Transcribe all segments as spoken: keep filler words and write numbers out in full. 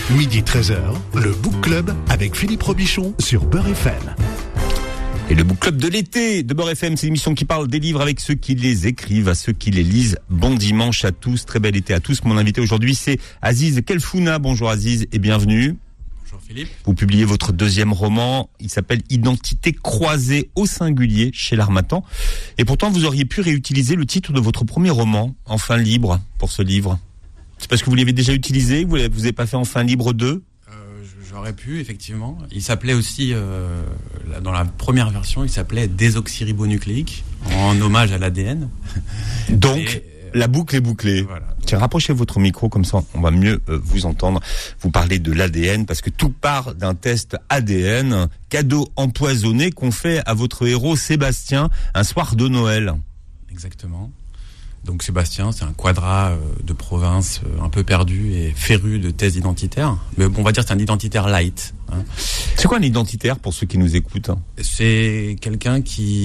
midi treize heures, le Book Club avec Philippe Robichon sur Beurre F M. Et le Book Club de l'été de Beurre F M, c'est l'émission qui parle des livres avec ceux qui les écrivent, à ceux qui les lisent. Bon dimanche à tous, très bel été à tous. Mon invité aujourd'hui, c'est Aziz Kelfouna. Bonjour Aziz et bienvenue. Bonjour Philippe. Vous publiez votre deuxième roman, il s'appelle Identité croisée au singulier chez l'Harmattan. Et pourtant, vous auriez pu réutiliser le titre de votre premier roman, Enfin libre, pour ce livre. C'est parce que vous l'avez déjà utilisé, vous n'avez pas fait Enfin libre deux? J'aurais pu, effectivement. Il s'appelait aussi, euh, dans la première version, il s'appelait désoxyribonucléique, en hommage à l'A D N. Donc, Et, euh, la boucle est bouclée. Voilà. Tiens, rapprochez votre micro, comme ça on va mieux euh, vous entendre. Vous parlez de l'A D N, parce que tout part d'un test A D N, cadeau empoisonné qu'on fait à votre héros Sébastien, un soir de Noël. Exactement. Donc Sébastien, c'est un quadra euh, de province euh, un peu perdu et féru de thèses identitaires. Mais bon, on va dire que c'est un identitaire light. Hein. C'est quoi un identitaire pour ceux qui nous écoutent? C'est quelqu'un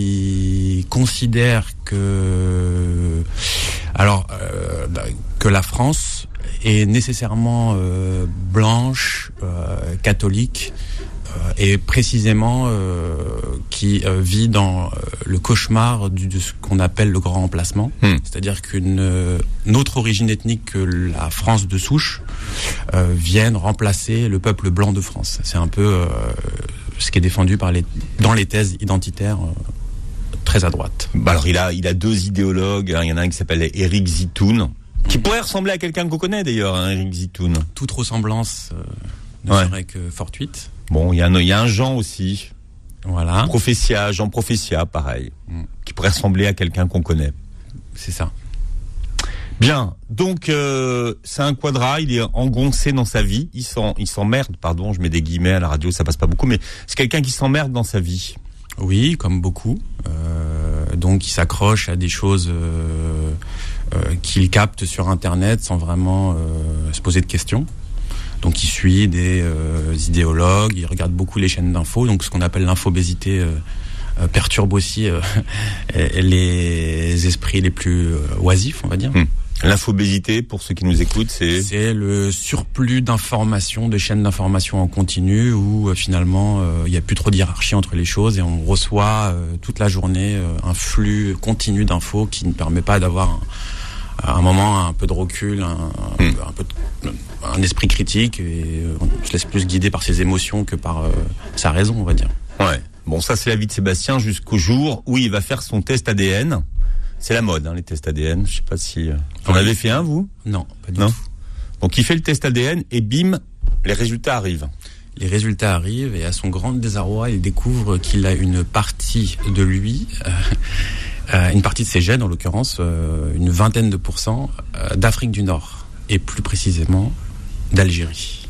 qui considère que, alors, euh, bah, que la France est nécessairement euh, blanche, euh, catholique, euh, et précisément euh, qui euh, vit dans euh, le cauchemar du, de ce qu'on appelle le grand remplacement, hmm. c'est-à-dire qu'une euh, une autre origine ethnique que la France de souche euh, vienne remplacer le peuple blanc de France. C'est un peu euh, ce qui est défendu par les, dans les thèses identitaires euh, très à droite. Bah alors il a, il a deux idéologues, hein. Il y en a un qui s'appelle Éric Zitoun, qui pourrait ressembler à quelqu'un qu'on connaît d'ailleurs, hein, Éric Zitoun. Toute ressemblance euh, ne ouais. serait que fortuite. Bon, il y a un, il y a un Jean aussi. Voilà. Prophétia, Jean Prophétia, pareil. Mm. Qui pourrait ressembler à quelqu'un qu'on connaît. C'est ça. Bien. Donc, euh, c'est un quadra, il est engoncé dans sa vie. Il s'en, il s'emmerde, pardon, je mets des guillemets à la radio, ça passe pas beaucoup, mais c'est quelqu'un qui s'emmerde dans sa vie. Oui, comme beaucoup. Euh, donc, il s'accroche à des choses euh, euh, qu'il capte sur Internet sans vraiment euh, se poser de questions. Donc il suit des euh, idéologues, il regarde beaucoup les chaînes d'infos, donc ce qu'on appelle l'infobésité euh, euh, perturbe aussi euh, les esprits les plus euh, oisifs, on va dire. Hum. L'infobésité, pour ceux qui nous écoutent, c'est... C'est le surplus d'informations, de chaînes d'informations en continu, où euh, finalement il euh, n'y a plus trop de hiérarchie entre les choses et on reçoit euh, toute la journée euh, un flux continu d'infos qui ne permet pas d'avoir un, à un moment un peu de recul, un, mmh. un peu de, un esprit critique, et on se laisse plus guider par ses émotions que par euh, sa raison, on va dire. Ouais. Bon, ça c'est la vie de Sébastien jusqu'au jour où il va faire son test A D N. C'est la mode, hein, les tests A D N. Je sais pas si euh... vous en avez fait un, vous? Non, pas du non. tout. Donc il fait le test A D N et bim, les résultats arrivent. Les résultats arrivent et à son grand désarroi, il découvre qu'il a une partie de lui. Euh, Euh, une partie de ses gènes, en l'occurrence, euh, une vingtaine de pourcents euh, d'Afrique du Nord, et plus précisément d'Algérie.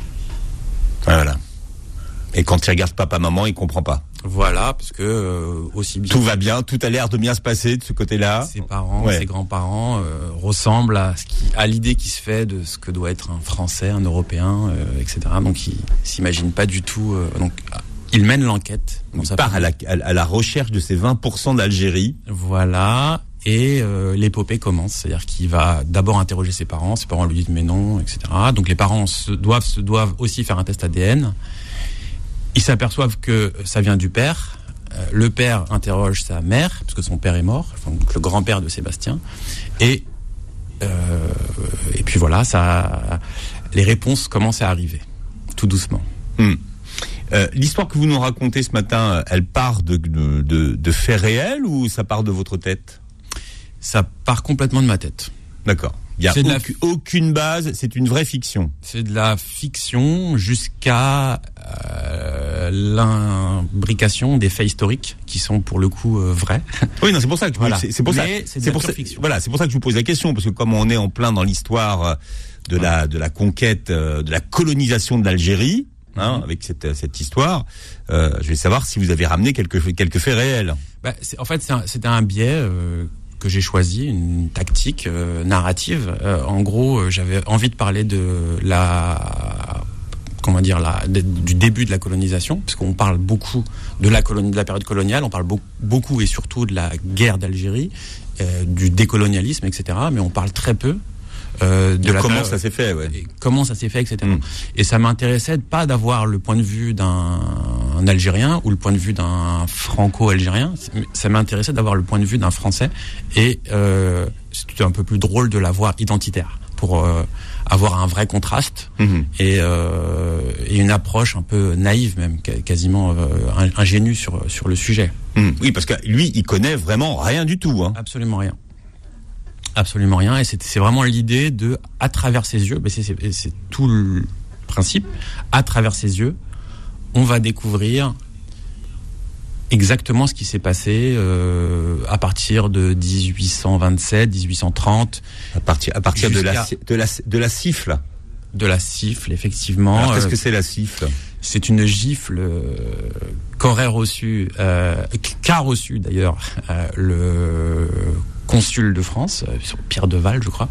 Voilà. Et quand il regarde papa-maman, il comprend pas. Voilà, parce que euh, aussi bien... Tout va bien, tout a l'air de bien se passer de ce côté-là. Ses parents, ouais. ses grands-parents euh, ressemblent à, ce qui, à l'idée qui se fait de ce que doit être un Français, un Européen, euh, et cetera. Donc il s'imagine pas du tout... Euh, donc, il mène l'enquête. Il part à la, à la recherche de ces vingt pour cent d'Algérie. Voilà. Et euh, l'épopée commence. C'est-à-dire qu'il va d'abord interroger ses parents. Ses parents lui disent mais non, et cetera. Donc les parents se doivent, se doivent aussi faire un test A D N. Ils s'aperçoivent que ça vient du père. Euh, le père interroge sa mère, parce que son père est mort, enfin, donc le grand-père de Sébastien. Et, euh, et puis voilà, ça, les réponses commencent à arriver, tout doucement. Hum. Euh, l'histoire que vous nous racontez ce matin, elle part de, de, de, de faits réels ou ça part de votre tête? Ça part complètement de ma tête. D'accord. Il n'y a aucune, la... aucune base, c'est une vraie fiction. C'est de la fiction jusqu'à euh, l'imbrication des faits historiques qui sont pour le coup euh, vrais. Oui, non, c'est pour ça que je voilà. c'est, c'est pour ça, c'est, c'est pour ça, voilà, c'est pour ça que je vous pose la question, parce que comme on est en plein dans l'histoire de ouais. la de la conquête, de la colonisation de l'Algérie. Hein, mmh. Avec cette cette histoire, euh, je vais savoir si vous avez ramené quelques quelques faits réels. Bah, c'est, en fait, c'est un, c'était un biais euh, que j'ai choisi, une tactique euh, narrative. Euh, en gros, euh, j'avais envie de parler de la comment dire la de, du début de la colonisation, parce qu'on parle beaucoup de la colonie, de la période coloniale, on parle beaucoup, beaucoup et surtout de la guerre d'Algérie, euh, du décolonialisme, et cetera. Mais on parle très peu euh, de, de la comment période, ça s'est fait, ouais. comment ça s'est fait, et cetera. Mm. Et ça m'intéressait pas d'avoir le point de vue d'un un Algérien ou le point de vue d'un Franco-Algérien. Ça m'intéressait d'avoir le point de vue d'un Français. Et euh, c'était un peu plus drôle de l'avoir identitaire pour euh, avoir un vrai contraste mm-hmm. et, euh, et une approche un peu naïve même, quasiment euh, ingénue sur sur le sujet. Mm. Oui, parce que lui, il connaît vraiment rien du tout. Hein. Absolument rien. Absolument rien. Et c'est, c'est vraiment l'idée de, à travers ses yeux, ben c'est, c'est, c'est tout le principe, à travers ses yeux, on va découvrir exactement ce qui s'est passé euh, à partir de dix-huit cent vingt-sept, dix-huit cent trente. À partir, à partir de la, de la, de la siffle. De la siffle, effectivement. Alors, qu'est-ce que c'est la siffle ? C'est une gifle euh, qu'aurait reçu, euh, qu'a reçu d'ailleurs euh, le consul de France, euh, Pierre Deval, je crois,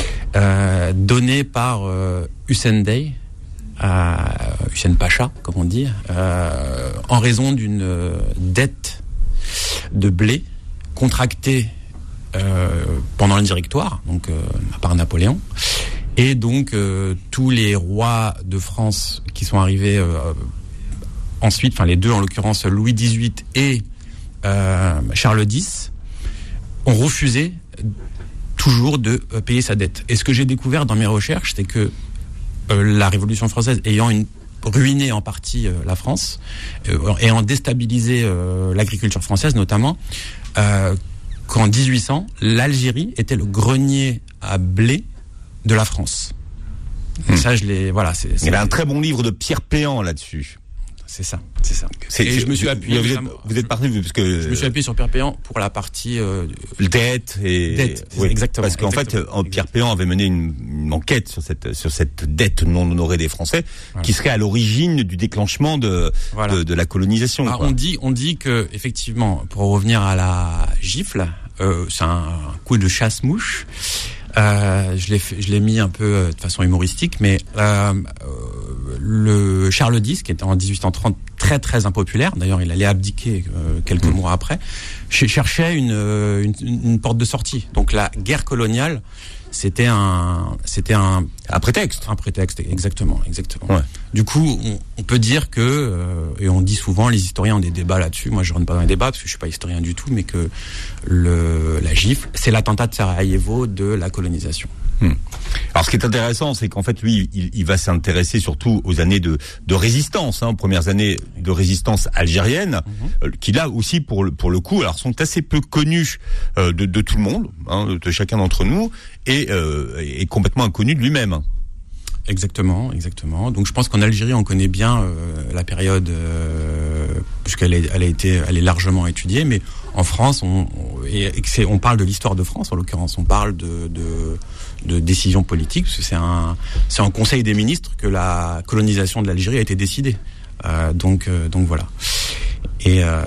euh, donnée par euh, Hussein Dey, euh, Hussein Pacha, comme on dit, euh, en raison d'une euh, dette de blé contractée euh, pendant le Directoire, donc euh, par Napoléon. Et donc euh, tous les rois de France qui sont arrivés euh, ensuite, enfin les deux en l'occurrence, Louis dix-huit et euh, Charles X, ont refusé toujours de euh, payer sa dette. Et ce que j'ai découvert dans mes recherches, c'est que euh, la Révolution française ayant une, ruiné en partie euh, la France, euh, ayant déstabilisé euh, l'agriculture française notamment, euh, qu'en dix-huit cents, l'Algérie était le grenier à blé de la France. Et hmm. ça, je l'ai. Voilà. C'est, c'est, Il y a un très bon livre de Pierre Péan là-dessus. C'est ça, c'est ça. C'est, et c'est, je me suis appuyé. Vous êtes, vous êtes parti parce que je me suis appuyé sur Pierre Péan pour la partie euh, dette et dette. Oui, exactement. Parce qu'en exactement, fait, Pierre Péan avait mené une, une enquête sur cette sur cette dette non honorée des Français, voilà. qui serait à l'origine du déclenchement de voilà. de, de la colonisation. Ah, on dit on dit que effectivement, pour revenir à la gifle, euh, c'est un, un coup de chasse-mouche. Euh, je l'ai fait, je l'ai mis un peu euh, de façon humoristique, mais euh, euh, le Charles X, qui était en dix-huit cent trente très très impopulaire, d'ailleurs il allait abdiquer euh, quelques mmh. mois après, cherchait une, une, une porte de sortie. Donc la guerre coloniale, c'était un, c'était un, un prétexte, un prétexte, exactement, exactement. Ouais. Du coup, on, on peut dire que, euh, et on dit souvent, les historiens ont des débats là-dessus. Moi, je rentre pas dans les débats parce que je suis pas historien du tout, mais que le, la gifle, c'est l'attentat de Sarajevo de la colonisation. Hmm. Alors, ce qui est intéressant, c'est qu'en fait, lui, il, il va s'intéresser surtout aux années de, de résistance, hein, aux premières années de résistance algérienne, mm-hmm. euh, qui là aussi, pour le, pour le coup, alors sont assez peu connus euh, de, de tout le monde, hein, de chacun d'entre nous, et, euh, et complètement inconnu de lui-même. Exactement, exactement. Donc je pense qu'en Algérie, on connaît bien euh, la période, euh, puisqu'elle est, elle a été, elle est largement étudiée. Mais en France, on, on, et c'est, on parle de l'histoire de France en l'occurrence. On parle de, de, de décisions politiques, parce que c'est un, c'est en Conseil des ministres que la colonisation de l'Algérie a été décidée. Euh, donc, euh, donc voilà. Et, euh,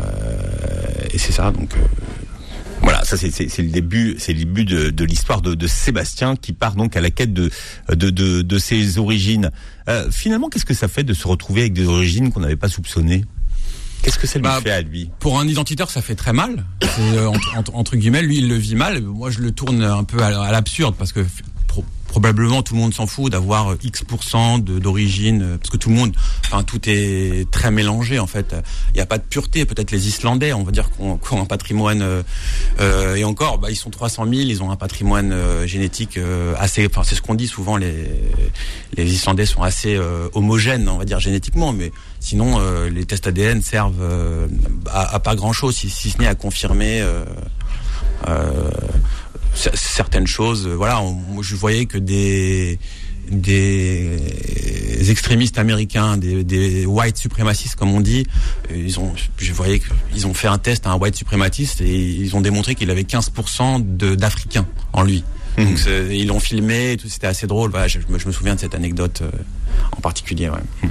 et c'est ça. Donc. Euh, Voilà, ça c'est, c'est, c'est le début, c'est le début de, de l'histoire de, de Sébastien qui part donc à la quête de de de, de ses origines. Euh, finalement, qu'est-ce que ça fait de se retrouver avec des origines qu'on n'avait pas soupçonnées ? Qu'est-ce que ça lui bah, fait à lui ? Pour un identitaire, ça fait très mal. C'est, euh, entre, entre, entre guillemets, lui, il le vit mal. Moi, je le tourne un peu à, à l'absurde parce que pro, probablement tout le monde s'en fout d'avoir X pour cent de, d'origine, parce que tout le monde, enfin tout est très mélangé en fait. Il n'y a pas de pureté. Peut-être les Islandais, on va dire qu'on, qu'on a un patrimoine euh, et encore, bah ils sont trois cent mille, ils ont un patrimoine euh, génétique euh, assez. Enfin c'est ce qu'on dit souvent. Les les Islandais sont assez euh, homogènes, on va dire génétiquement, mais sinon euh, les tests A D N servent euh, à, à pas grand-chose, si, si ce n'est à confirmer. Euh, euh, certaines choses, voilà, on, je voyais que des des extrémistes américains, des, des white suprémacistes comme on dit, ils ont, je voyais qu'ils ont fait un test à un white suprématiste et ils ont démontré qu'il avait quinze pour cent de, d'Africains en lui. Mmh. Donc ils l'ont filmé, et tout, c'était assez drôle. Voilà, je, je me souviens de cette anecdote euh, en particulier. Ouais. Mmh.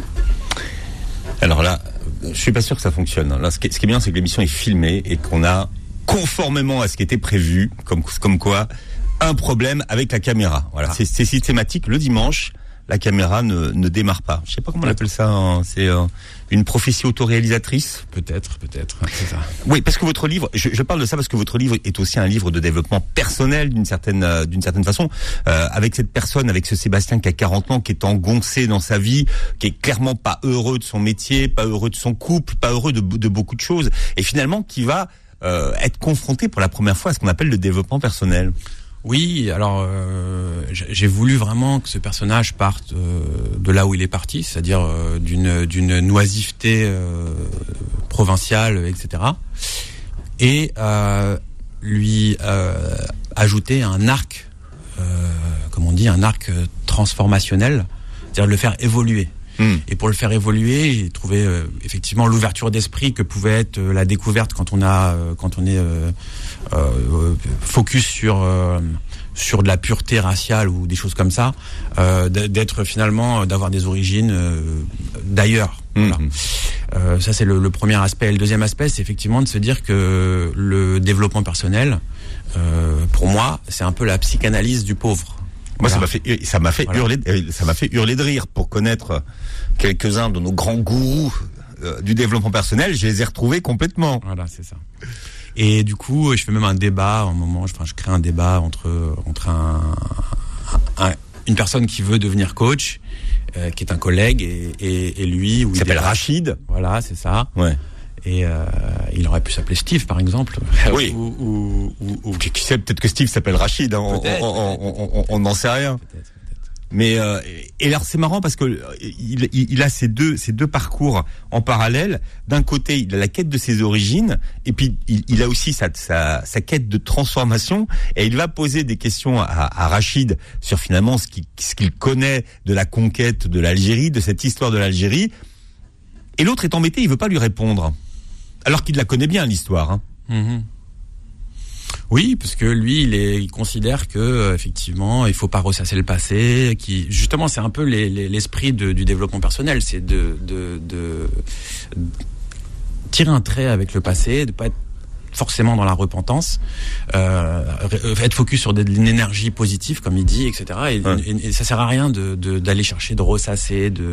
Alors là, je suis pas sûr que ça fonctionne. Là, ce qui est, ce qui est bien, c'est que l'émission est filmée et qu'on a, conformément à ce qui était prévu, comme, comme quoi, un problème avec la caméra. Voilà, ah. c'est, c'est systématique. Le dimanche, la caméra ne, ne démarre pas. Je sais pas comment on appelle ça. Hein. C'est euh, une prophétie autoréalisatrice. Peut-être, peut-être. C'est ça. Oui, parce que votre livre, je, je parle de ça parce que votre livre est aussi un livre de développement personnel d'une certaine euh, d'une certaine façon. Euh, avec cette personne, avec ce Sébastien qui a quarante ans, qui est engoncé dans sa vie, qui est clairement pas heureux de son métier, pas heureux de son couple, pas heureux de, de beaucoup de choses, et finalement qui va euh, être confronté pour la première fois à ce qu'on appelle le développement personnel. Oui, alors euh, j'ai voulu vraiment que ce personnage parte euh, de là où il est parti, c'est-à-dire euh, d'une d'une noiseveté euh, provinciale, et cetera. Et euh, lui euh, ajouter un arc, euh, comme on dit, un arc transformationnel, c'est-à-dire le faire évoluer. Mmh. Et pour le faire évoluer, j'ai trouvé euh, effectivement l'ouverture d'esprit que pouvait être euh, la découverte quand on a, euh, quand on est euh, euh, focus sur euh, sur de la pureté raciale ou des choses comme ça, euh, d'être finalement, d'avoir des origines euh, d'ailleurs. Mmh. Voilà. Euh, ça c'est le, le premier aspect. Et le deuxième aspect, c'est effectivement de se dire que le développement personnel, euh, pour moi, c'est un peu la psychanalyse du pauvre. Moi, voilà. ça m'a fait, ça m'a fait voilà. hurler, ça m'a fait hurler de rire pour connaître quelques-uns de nos grands gourous euh, du développement personnel. Je les ai retrouvés complètement. Voilà, c'est ça. Et du coup, je fais même un débat, un moment, enfin, je crée un débat entre entre un, un une personne qui veut devenir coach, euh, qui est un collègue, et et, et lui, où il s'appelle Rachid. Voilà, c'est ça. Ouais. Et euh, il aurait pu s'appeler Steve, par exemple. Oui. ou, ou, ou, ou... Qui sait, peut-être que Steve s'appelle Rachid. Hein. On n'en sait rien. Peut-être, peut-être. Mais euh, et alors c'est marrant parce que il, il, il a ces deux ces deux parcours en parallèle. D'un côté, il a la quête de ses origines, et puis il, il a aussi sa, sa sa quête de transformation. Et il va poser des questions à, à Rachid sur finalement ce qu'il ce qu'il connaît de la conquête de l'Algérie, de cette histoire de l'Algérie. Et l'autre est embêté, il veut pas lui répondre. Alors qu'il la connaît bien, l'histoire. Hein. Mmh. Oui, parce que lui, il, est, il considère que euh, effectivement, il faut pas ressasser le passé. Qui, justement, c'est un peu les, les, l'esprit de, du développement personnel, c'est de, de, de, de tirer un trait avec le passé, de pas être forcément dans la repentance, euh, être focus sur une énergie positive, comme il dit, et cetera. Et, ouais. et, et ça sert à rien de, de d'aller chercher, de ressasser, de,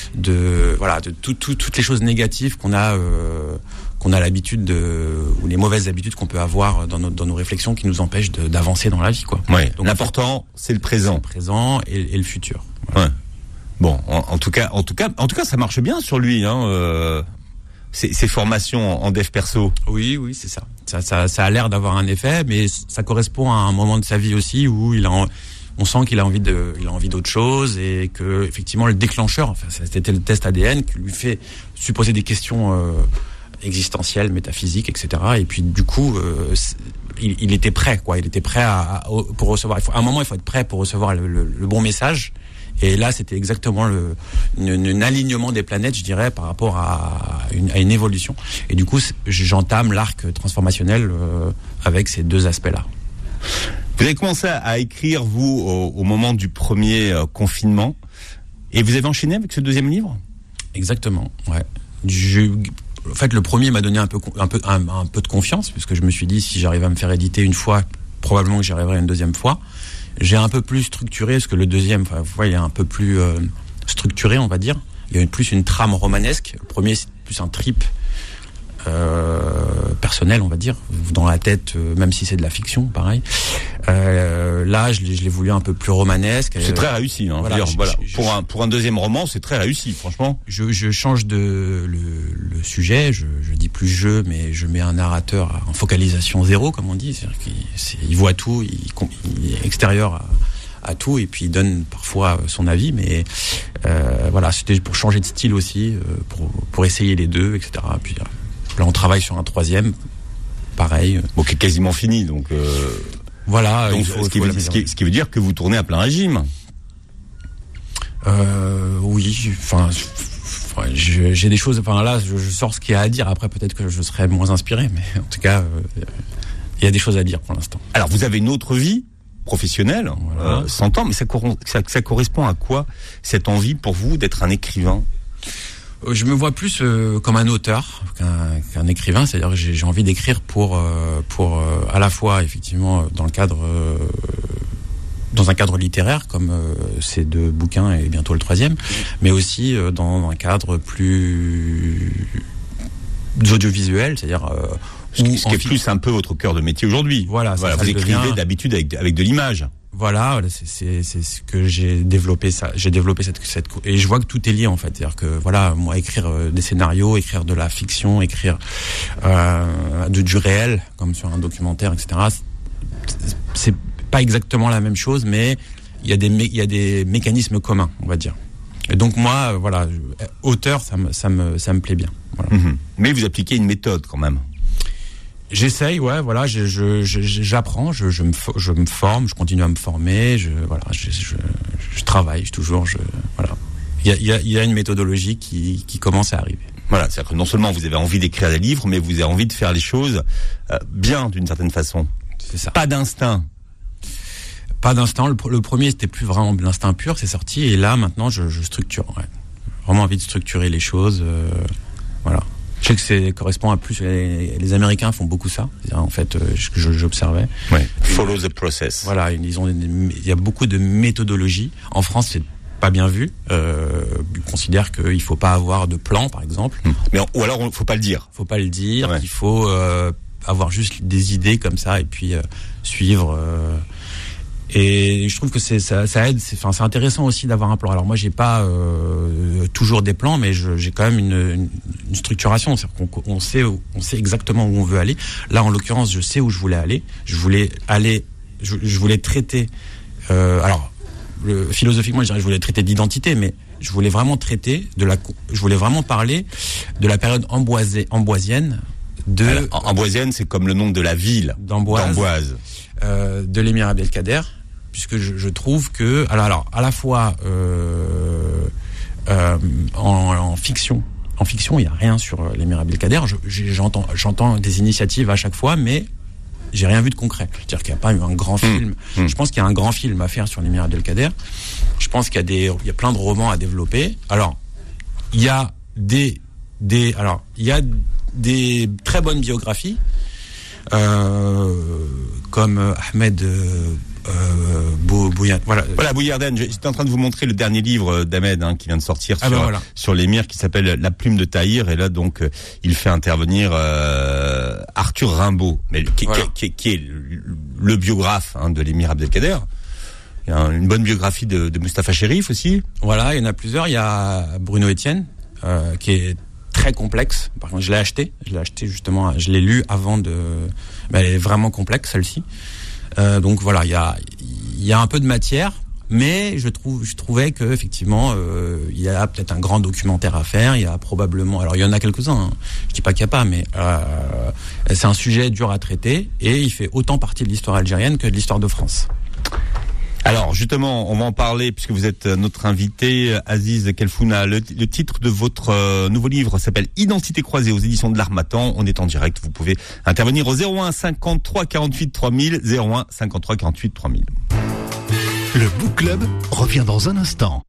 de voilà, de tout, tout, toutes les choses négatives qu'on a, euh, qu'on a l'habitude de, ou les mauvaises habitudes qu'on peut avoir dans nos, dans nos réflexions qui nous empêchent de, d'avancer dans la vie, quoi. Ouais. Donc l'important, c'est le présent, c'est le présent et, et le futur. Voilà. Ouais. Bon, en, en tout cas, en tout cas, en tout cas, ça marche bien sur lui, hein. Euh... Ces, ces formations en dev perso. Oui, oui, c'est ça. Ça, ça, ça a l'air d'avoir un effet, mais ça correspond à un moment de sa vie aussi où il a, on sent qu'il a envie de, il a envie d'autre chose, et que effectivement le déclencheur, enfin, c'était le test A D N qui lui fait supposer des questions euh, existentielles, métaphysiques, et cetera. Et puis du coup, euh, il, il était prêt, quoi. Il était prêt à, à pour recevoir. Il faut, à un moment, il faut être prêt pour recevoir le, le, le bon message. Et là, c'était exactement le un alignement des planètes, je dirais, par rapport à une, à une évolution. Et du coup, j'entame l'arc transformationnel euh, avec ces deux aspects-là. Vous avez commencé à écrire, vous, au, au moment du premier euh, confinement, et vous avez enchaîné avec ce deuxième livre ? Exactement, ouais. Je, en fait, le premier m'a donné un peu, un peu, un, un peu de confiance, puisque je me suis dit, si j'arrive à me faire éditer une fois, probablement que j'y arriverai une deuxième fois. J'ai un peu plus structuré, parce que le deuxième, enfin, vous voyez, il est un peu plus euh, structuré, on va dire. Il y a plus une trame romanesque. Le premier, c'est plus un trip euh, personnel, on va dire, dans la tête, euh, même si c'est de la fiction, pareil. Euh, là, je l'ai, je l'ai voulu un peu plus romanesque. C'est euh, très réussi. Hein, voilà, dire, je, voilà. Je, pour un pour un deuxième roman, c'est très réussi, franchement. Je, je change de le, le sujet. Je, je dis plus je, mais je mets un narrateur en focalisation zéro, comme on dit. C'est-à-dire qu'il c'est, il voit tout, il, il est extérieur à, à tout, et puis il donne parfois son avis. Mais euh, voilà, c'était pour changer de style aussi, euh, pour pour essayer les deux, et cetera. Puis là, on travaille sur un troisième, pareil. Bon, qui est quasiment fini, donc. Euh... Voilà. Donc, faut, ce, qui veut, ce, qui, ce qui veut dire que vous tournez à plein régime. Euh, oui, enfin, je, j'ai des choses. Enfin là, je, je sors ce qu'il y a à dire. Après, peut-être que je serai moins inspiré, mais en tout cas, euh, il y a des choses à dire pour l'instant. Alors, vous avez une autre vie professionnelle, voilà. euh, s'entend, mais ça, ça, ça correspond à quoi, cette envie pour vous d'être un écrivain ? Je me vois plus euh, comme un auteur qu'un, qu'un écrivain, c'est-à-dire que j'ai, j'ai envie d'écrire pour euh, pour euh, à la fois effectivement dans le cadre euh, dans un cadre littéraire comme euh, ces deux bouquins et bientôt le troisième, mais aussi euh, dans un cadre plus audiovisuel, c'est-à-dire euh, ce qui, ce qui est plus un peu votre cœur de métier aujourd'hui. Voilà, voilà ça, vous ça écrivez devient... d'habitude avec, avec de l'image. Voilà, c'est, c'est, c'est ce que j'ai développé ça. J'ai développé cette, cette et je vois que tout est lié en fait. C'est-à-dire que voilà, moi écrire des scénarios, écrire de la fiction, écrire euh, de, du réel, comme sur un documentaire, et cetera. C'est, c'est pas exactement la même chose, mais il y a des il y a des mécanismes communs, on va dire. Et donc moi, voilà, auteur, ça me ça me ça me plaît bien. Voilà. Mmh. Mais vous appliquez une méthode quand même. J'essaye, ouais, voilà, je, je, je, j'apprends, je, je me, je me forme, je continue à me former, je, voilà, je, je, je travaille toujours, je, voilà. Il y a, il y a, il y a une méthodologie qui, qui commence à arriver. Voilà, c'est-à-dire que non seulement vous avez envie d'écrire des livres, mais vous avez envie de faire les choses euh, bien d'une certaine façon. C'est ça. Pas d'instinct. Pas d'instinct. Le, le premier, c'était plus vraiment de l'instinct pur, c'est sorti, et là, maintenant, je, je structure. Ouais. Vraiment envie de structurer les choses. Euh, voilà. Je sais que c'est correspond à plus. Les, les Américains font beaucoup ça. En fait, je, j'observais. Ouais. Follow the process. Voilà, ils ont. Il y a beaucoup de méthodologie. En France, c'est pas bien vu. Euh, ils considèrent qu'il faut pas avoir de plan, par exemple. Mais ou alors, il faut pas le dire. Faut pas le dire. Ouais. Il faut euh, avoir juste des idées comme ça et puis euh, suivre. Euh, Et je trouve que c'est ça, ça aide. C'est, enfin, c'est intéressant aussi d'avoir un plan. Alors moi, j'ai pas euh, toujours des plans, mais je, j'ai quand même une, une, une structuration. C'est-à-dire qu'on on sait, on sait exactement où on veut aller. Là, en l'occurrence, je sais où je voulais aller. Je voulais aller, je, je voulais traiter. Euh, alors, le, philosophiquement, je dirais, je voulais traiter d'identité, mais je voulais vraiment traiter de la. Je voulais vraiment parler de la période amboisée, amboisienne. De alors, Amboisienne, c'est comme le nom de la ville d'Amboise. d'Amboise. Euh, de l'émir Abdelkader. Puisque je, je trouve que alors, alors à la fois euh, euh, en, en fiction, en fiction il y a rien sur l'émir Abdelkader. Je, j'entends, j'entends des initiatives à chaque fois, mais j'ai rien vu de concret. C'est-à-dire qu'il n'y a pas eu un grand film. Mmh. Je pense qu'il y a un grand film à faire sur l'émir Abdelkader. Je pense qu'il y a des, il y a plein de romans à développer. Alors il y a des, des, alors il y a des très bonnes biographies euh, comme Ahmed. Euh, Euh, Bou, Bouya, voilà. Voilà, Bouillarden. J'étais en train de vous montrer le dernier livre d'Ahmed hein, qui vient de sortir ah sur, ben voilà. sur l'émir qui s'appelle La plume de Tahir. Et là, donc, euh, il fait intervenir euh, Arthur Rimbaud, mais qui, voilà. qui, qui, qui est le, le biographe hein, de l'émir Abdelkader. Il y a une bonne biographie de, de Mustapha Chérif aussi. Voilà, il y en a plusieurs. Il y a Bruno Etienne, euh, qui est très complexe. Par contre, je l'ai acheté. Je l'ai acheté justement. Je l'ai lu avant de. Ben, elle est vraiment complexe celle-ci. Euh, donc voilà, il y a il y a un peu de matière, mais je trouve je trouvais que effectivement euh, il y a peut-être un grand documentaire à faire. Il y a probablement, alors il y en a quelques-uns. Hein, je dis pas qu'il y a pas, mais euh, c'est un sujet dur à traiter et il fait autant partie de l'histoire algérienne que de l'histoire de France. Alors justement, on va en parler puisque vous êtes notre invité, Aziz Kelfouna. Le, le titre de votre euh, nouveau livre s'appelle Identité croisée aux éditions de l'Harmattan. On est en direct, vous pouvez intervenir au zéro un cinquante-trois quarante-huit trois mille, zéro un cinquante-trois quarante-huit trois mille. Le Book Club revient dans un instant.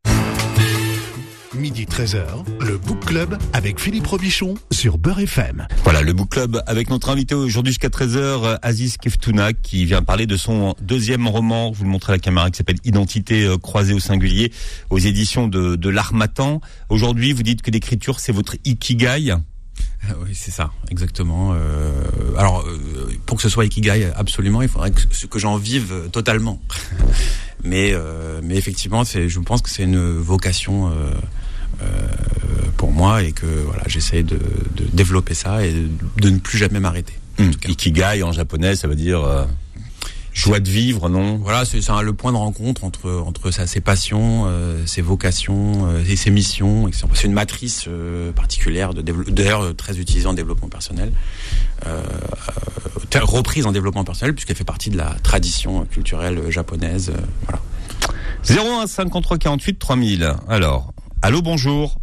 Midi treize heures, le Book Club avec Philippe Robichon sur Beurre F M. Voilà, le Book Club avec notre invité aujourd'hui jusqu'à treize heures, Aziz Kelfouna, qui vient parler de son deuxième roman, je vous le montre à la caméra, qui s'appelle Identité croisée au singulier, aux éditions de, de l'Harmattan. Aujourd'hui, vous dites que l'écriture, c'est votre ikigai. Oui, c'est ça, exactement. Euh, alors, euh, pour que ce soit ikigai, absolument, il faudrait que, que j'en vive totalement. mais, euh, mais effectivement, c'est, je pense que c'est une vocation euh, euh, pour moi et que voilà, j'essaie de, de développer ça et de, de ne plus jamais m'arrêter. Mmh. Ikigai en japonais, ça veut dire euh, joie de vivre, non? Voilà, c'est, c'est un, le point de rencontre entre entre ça, ses passions, euh, ses vocations euh, et ses missions. C'est une matrice euh, particulière de dévelop- d'ailleurs euh, très utilisée en développement personnel, euh, euh, reprise en développement personnel puisqu'elle fait partie de la tradition culturelle japonaise. Euh, voilà. zéro un cinquante-trois quarante-huit trois mille. Alors, allô, bonjour.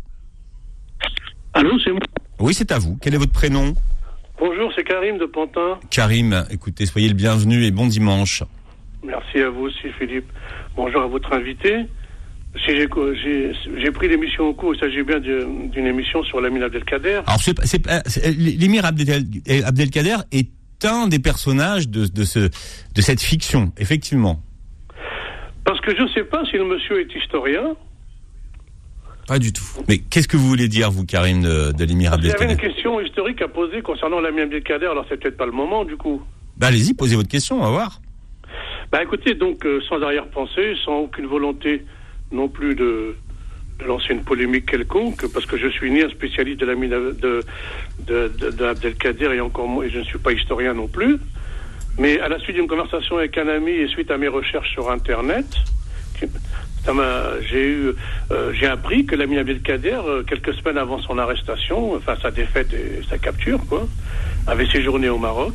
Allô, c'est moi. Oui, c'est à vous. Quel est votre prénom? Bonjour, c'est Karim de Pantin. Karim, écoutez, soyez le bienvenu et bon dimanche. Merci à vous aussi, Philippe. Bonjour à votre invité. Si j'ai, j'ai, j'ai pris l'émission au cours, il s'agit bien de, d'une émission sur l'émir Abdelkader. Alors, c'est, c'est, c'est, l'émir Abdel, Abdelkader est un des personnages de, de, ce, de cette fiction, effectivement. Parce que je ne sais pas si le monsieur est historien. Pas du tout. Mais qu'est-ce que vous voulez dire, vous, Karim, de, de l'émir Il y avait Abdelkader? une question historique à poser concernant l'ami Abdelkader, alors c'est peut-être pas le moment, du coup. Bah, allez-y, posez votre question, on va voir. Bah écoutez, donc, euh, sans arrière-pensée, sans aucune volonté non plus de, de lancer une polémique quelconque, parce que je suis ni un spécialiste de l'ami de, de, de, de, de Abdelkader, et encore moins, et je ne suis pas historien non plus. Mais à la suite d'une conversation avec un ami et suite à mes recherches sur Internet, ça m'a, j'ai eu, euh, j'ai appris que l'ami Abdelkader, euh, quelques semaines avant son arrestation, enfin sa défaite et sa capture, quoi, avait séjourné au Maroc.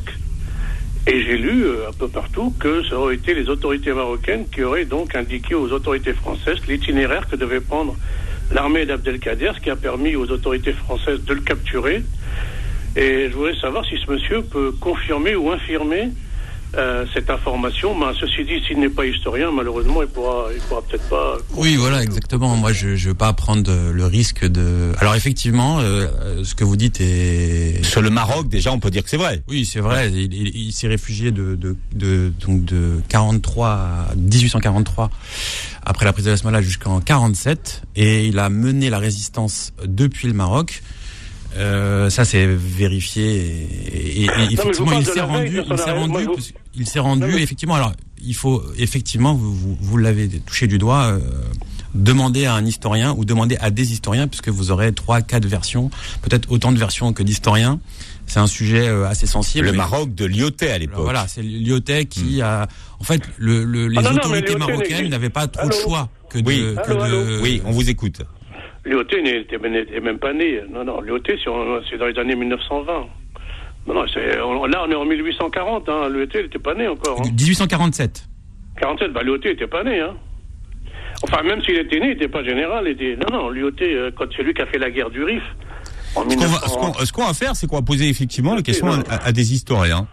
Et j'ai lu euh, un peu partout que ça aurait été les autorités marocaines qui auraient donc indiqué aux autorités françaises l'itinéraire que devait prendre l'armée d'Abdelkader, ce qui a permis aux autorités françaises de le capturer. Et je voudrais savoir si ce monsieur peut confirmer ou infirmer Euh, cette information. Ben, ceci dit, s'il n'est pas historien, malheureusement, il pourra, il pourra peut-être pas. Oui, voilà, exactement. Moi, je, je veux pas prendre le risque de. Alors, effectivement, euh, ce que vous dites est. Sur le Maroc, déjà, on peut dire que c'est vrai. Oui, c'est vrai. Il, il, il s'est réfugié de, de, de, donc de quarante-trois à dix-huit cent quarante-trois, après la prise de Basmala jusqu'en quarante-sept, et il a mené la résistance depuis le Maroc. Euh, ça c'est vérifié et, et, et effectivement il s'est rendu, il s'est rendu, il s'est rendu effectivement. Alors il faut effectivement, vous, vous, vous l'avez touché du doigt, euh, demander à un historien ou demander à des historiens, puisque vous aurez trois, quatre versions, peut-être autant de versions que d'historiens. C'est un sujet euh, assez sensible. Le Maroc de Lyautey à l'époque. Alors, voilà, c'est Lyautey qui mmh. a, en fait, le, le, les ah non, autorités non, marocaines n'avaient pas trop de choix que de, oui. que allô, de. Allô. Oui, on vous écoute. Lyautey n'était même pas né. Non, non, Lyautey, c'est, c'est dans les années mille neuf cent vingt. Non, non, c'est, on, là, on est en mille huit cent quarante, hein. Lyautey, il n'était pas né encore. Hein. dix-huit cent quarante-sept. quarante-sept, bah, Lyautey n'était pas né, hein. Enfin, même s'il était né, il n'était pas général. Il était... Non, non, Lyautey, euh, quand c'est lui qui a fait la guerre du Rif. En ce, qu'on va, ce, qu'on, ce qu'on va faire, c'est qu'on va poser effectivement Lyautey, la question à, à des historiens.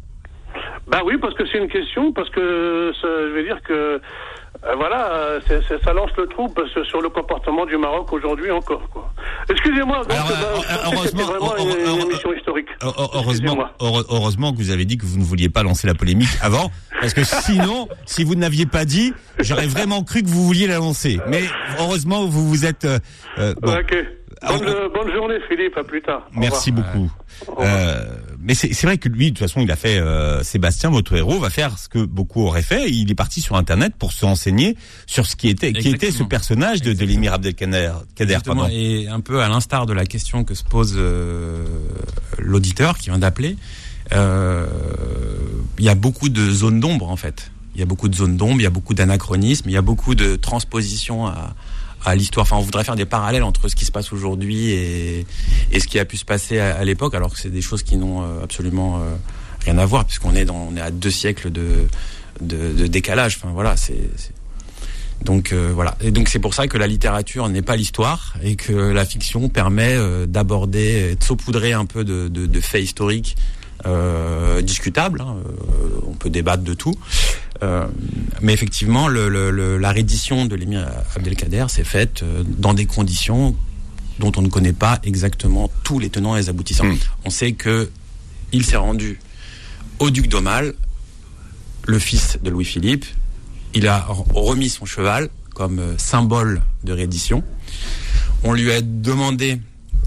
Bah oui, parce que c'est une question, parce que ça, je veux dire que Euh, voilà, euh, c'est, c'est, ça lance le trouble sur le comportement du Maroc aujourd'hui encore, quoi. Excusez-moi, donc, Alors, bah, euh, heureusement, c'était vraiment euh, une, euh, une émission historique. Heureusement, heureusement que vous avez dit que vous ne vouliez pas lancer la polémique avant, parce que sinon, si vous ne l'aviez pas dit, j'aurais vraiment cru que vous vouliez la lancer. Mais heureusement, vous vous êtes... Euh, euh, bon. Ok. Bonne, euh, bonne journée, Philippe, à plus tard. Merci beaucoup. Euh, mais c'est, c'est vrai que lui, de toute façon, il a fait, euh, Sébastien, votre héros, va faire ce que beaucoup auraient fait. Il est parti sur Internet pour se renseigner sur ce qui était, qui était ce personnage de, de l'émir Abdelkader. Pardon. Et un peu à l'instar de la question que se pose euh, l'auditeur qui vient d'appeler, euh, il y a beaucoup de zones d'ombre, en fait. Il y a beaucoup de zones d'ombre, il y a beaucoup d'anachronismes, il y a beaucoup de transpositions à à l'histoire. Enfin, on voudrait faire des parallèles entre ce qui se passe aujourd'hui et, et ce qui a pu se passer à, à l'époque, alors que c'est des choses qui n'ont absolument euh, rien à voir, puisqu'on est dans, on est à deux siècles de, de, de décalage. Enfin, voilà, c'est, c'est... donc euh, voilà. Et donc c'est pour ça que la littérature n'est pas l'histoire et que la fiction permet euh, d'aborder, de saupoudrer un peu de, de, de faits historiques euh, discutables. Hein. Euh, on peut débattre de tout. Euh, mais effectivement, le, le, le, la reddition de l'émir Abdelkader s'est faite euh, dans des conditions dont on ne connaît pas exactement tous les tenants et les aboutissants. Mmh. On sait que il s'est rendu au duc d'Aumale, le fils de Louis-Philippe. Il a remis son cheval comme euh, symbole de reddition. On lui a demandé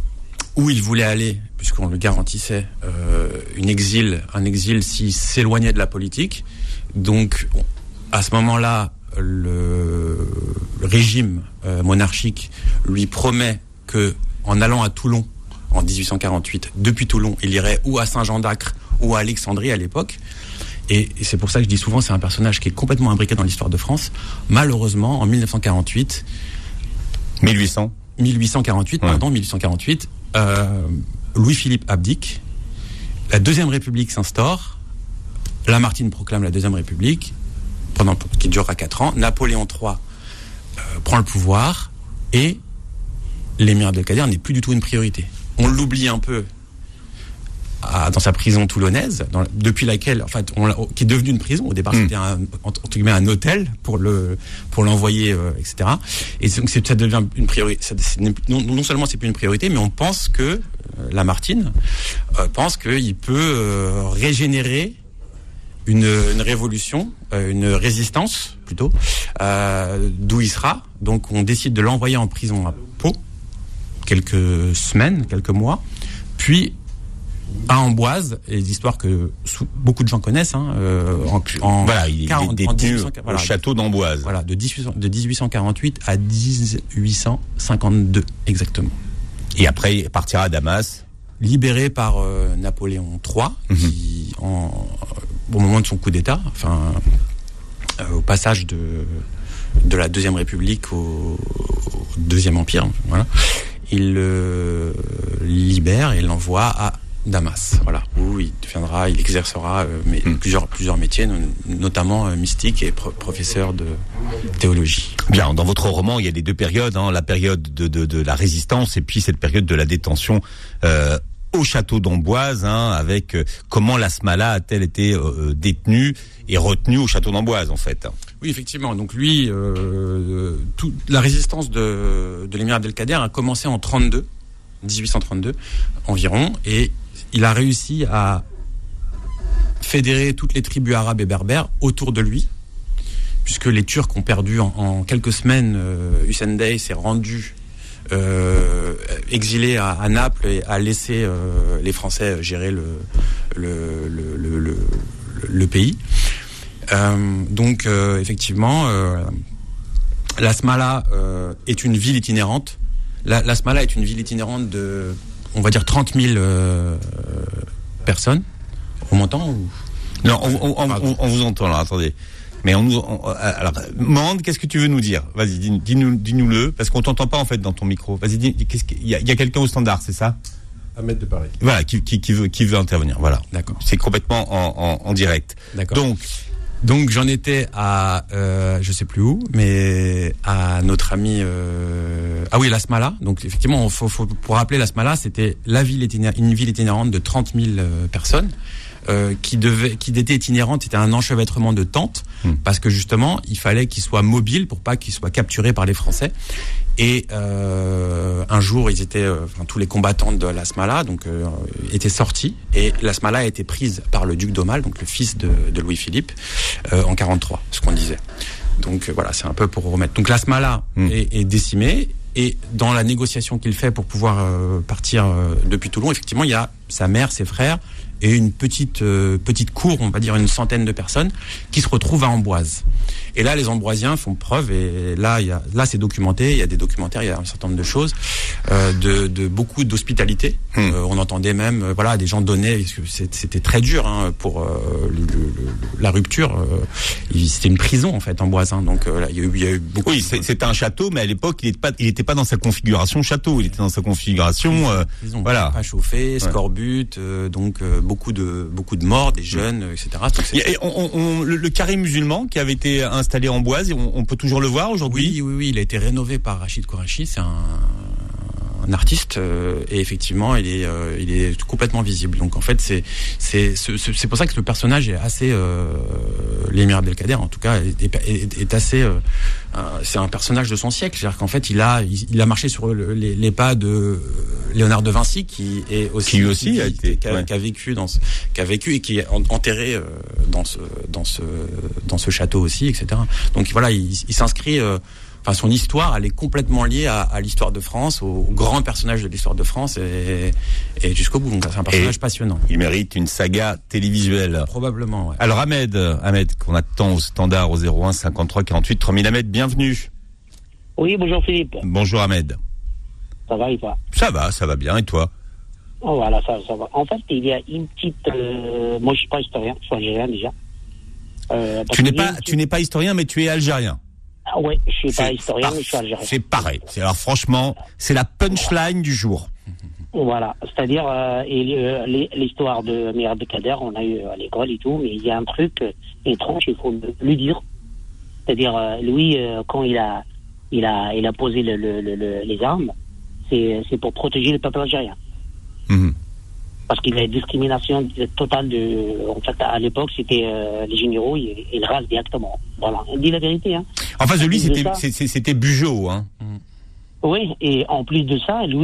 où il voulait aller, puisqu'on le garantissait, euh, une exil, un exil s'il s'éloignait de la politique. Donc, à ce moment-là, le, le régime euh, monarchique lui promet que, en allant à Toulon en dix-huit cent quarante-huit, depuis Toulon, il irait ou à Saint-Jean d'Acre ou à Alexandrie à l'époque. Et, et c'est pour ça que je dis souvent, c'est un personnage qui est complètement imbriqué dans l'histoire de France. Malheureusement, en dix-neuf cent quarante-huit, mille huit cents mille huit cent quarante-huit, ouais. pardon, mille huit cent quarante-huit, euh, Louis-Philippe abdique, la Deuxième République s'instaure. Lamartine proclame la Deuxième République, pendant, qui durera quatre ans. Napoléon trois euh, prend le pouvoir et l'émir Abdelkader n'est plus du tout une priorité. On l'oublie un peu à, dans sa prison toulonnaise, dans, depuis laquelle, en fait, on, qui est devenue une prison. Au départ, mmh. c'était un, entre guillemets un hôtel pour le pour l'envoyer, euh, et cetera. Et donc ça devient une priorité. Ça, non, non seulement c'est plus une priorité, mais on pense que euh, Lamartine euh, pense qu'il peut euh, régénérer une, une révolution, euh, une résistance plutôt, euh, d'où il sera. Donc on décide de l'envoyer en prison à Pau, quelques semaines, quelques mois, puis à Amboise, et l'histoire que sous, beaucoup de gens connaissent. Hein, euh, en, en, voilà, il est quarante, détenu en voilà, au château d'Amboise. Voilà, de, dix-huit cent quarante-huit à dix-huit cent cinquante-deux exactement. Et après, il partira à Damas. Libéré par euh, Napoléon trois, mm-hmm. qui, en, au moment de son coup d'État, enfin, euh, au passage de, de la Deuxième République au, au Deuxième Empire, voilà, il le euh, libère et l'envoie à Damas, voilà, où il deviendra, il exercera euh, mais, mm. plusieurs, plusieurs métiers, notamment euh, mystique et pro- professeur de théologie. Bien, dans votre roman, il y a les deux périodes, hein, la période de, de, de la résistance et puis cette période de la détention euh, au château d'Amboise, hein, avec euh, comment la Smala a-t-elle été euh, détenue et retenue au château d'Amboise, en fait. Oui, effectivement. Donc lui, euh, toute la résistance de, de l'émir Abdelkader a commencé en trente-deux, dix-huit cent trente-deux environ, et il a réussi à fédérer toutes les tribus arabes et berbères autour de lui, puisque les Turcs ont perdu en, en quelques semaines. euh, Hussein Dey s'est rendu euh, exilé à, à Naples et a laissé euh, les Français gérer le, le, le, le, le, le pays. Euh, donc euh, effectivement, euh, la Smala euh, est une ville itinérante. La, la Smala est une ville itinérante de, on va dire, trente mille euh, personnes. On m'entend ou... Non, on, on, on, on vous entend là, attendez. Mais on nous, on, alors, Mande, qu'est-ce que tu veux nous dire? Vas-y, dis, dis-nous, dis-nous-le, parce qu'on t'entend pas en fait dans ton micro. Vas-y, dis, qu'est-ce qu'il y a, il y a quelqu'un au standard, c'est ça? Ahmed de Paris. Voilà, qui, qui, qui veut, qui veut intervenir. Voilà. D'accord. C'est complètement en, en, en direct. D'accord. Donc, Donc j'en étais à, euh, je sais plus où, mais à notre ami, euh, ah oui, la Smala. Donc effectivement, faut, faut, pour rappeler, la Smala, c'était la ville itinér- une ville itinérante de trente mille euh, personnes. Euh, qui devait, qui était itinérante, c'était un enchevêtrement de tentes, mmh. parce que justement, il fallait qu'ils soient mobiles pour pas qu'ils soient capturés par les Français. Et euh, un jour, ils étaient, euh, enfin, tous les combattants de la Smala, donc euh, étaient sortis, et la Smala a été prise par le duc d'Aumale, donc le fils de, de Louis-Philippe, euh, en quarante-trois, ce qu'on disait. Donc euh, voilà, c'est un peu pour remettre. Donc la Smala mmh. est, est décimée. Et dans la négociation qu'il fait pour pouvoir euh, partir euh, depuis Toulon, effectivement, il y a sa mère, ses frères et une petite euh, petite cour, on va dire une centaine de personnes, qui se retrouvent à Amboise. Et là, les Amboisiens font preuve, et là, il y a, là, c'est documenté. Il y a des documentaires, il y a un certain nombre de choses, euh, de, de beaucoup d'hospitalité. Mmh. Euh, on entendait même, euh, voilà, des gens donnaient, parce que c'était très dur hein, pour euh, le, le, le, la rupture. Euh, c'était une prison en fait, Amboise. Hein, donc euh, là, il y a eu, il y a eu beaucoup. Oui, de... c'était un château, mais à l'époque, il n'était pas, il était pas dans sa configuration château. Il était dans sa configuration, euh, prison, voilà, pas chauffé, scorbut, euh, donc euh, beaucoup de beaucoup de morts, des jeunes, mmh. et cetera. Donc, et on, on, on, le, le carré musulman qui avait été installé en Amboise, on, on peut toujours le voir aujourd'hui. Oui, oui, oui, il a été rénové par Rachid Kourachi. C'est un, un artiste euh, et effectivement, il est, euh, il est complètement visible. Donc en fait, c'est, c'est, c'est, c'est pour ça que le personnage est assez, euh, l'émir Abdelkader, en tout cas, est, est, est assez. Euh, c'est un personnage de son siècle. C'est-à-dire qu'en fait, il a, il, il a marché sur le, les, les pas de Léonard de Vinci, qui est aussi, qui aussi qui, a été, qui a, ouais. qui a vécu dans, ce, qui a vécu et qui est enterré euh, dans ce, dans ce, dans ce château aussi, et cetera. Donc voilà, il, il s'inscrit. Euh, Enfin, son histoire, elle est complètement liée à, à l'histoire de France, au, au grand personnage de l'histoire de France, et, et jusqu'au bout. Donc, c'est un personnage et passionnant. Il mérite une saga télévisuelle. Probablement, ouais. Alors, Ahmed, Ahmed, qu'on attend au standard au zéro un cinquante-trois quarante-huit trois mille. Ahmed, bienvenue. Oui, bonjour Philippe. Bonjour Ahmed. Ça va et toi? Ça va, ça va bien, et toi? Oh, voilà, ça, ça va. En fait, il y a une petite... Euh, moi, je suis pas historien, je suis algérien déjà. Euh, tu n'es pas, tu n'es pas historien, mais tu es algérien. Ah ouais, je suis pas historien, mais je suis algérien. C'est pareil. C'est, alors franchement, c'est la punchline du jour. Voilà, c'est-à-dire euh, et, euh, l'histoire de Mir Abdelkader, on a eu à l'école et tout, mais il y a un truc euh, étrange, il faut lui dire. C'est-à-dire euh, lui, euh, quand il a, il a, il a posé le, le, le, le, les armes, c'est, c'est pour protéger le peuple algérien. Mmh. Parce qu'il y a une discrimination totale de... En fait, à l'époque, c'était euh, les généraux, ils, ils rasent directement. Voilà, on dit la vérité. Hein. En face de lui, c'était, ça, c'était Bugeaud. Hein. Oui, et en plus de ça, lui,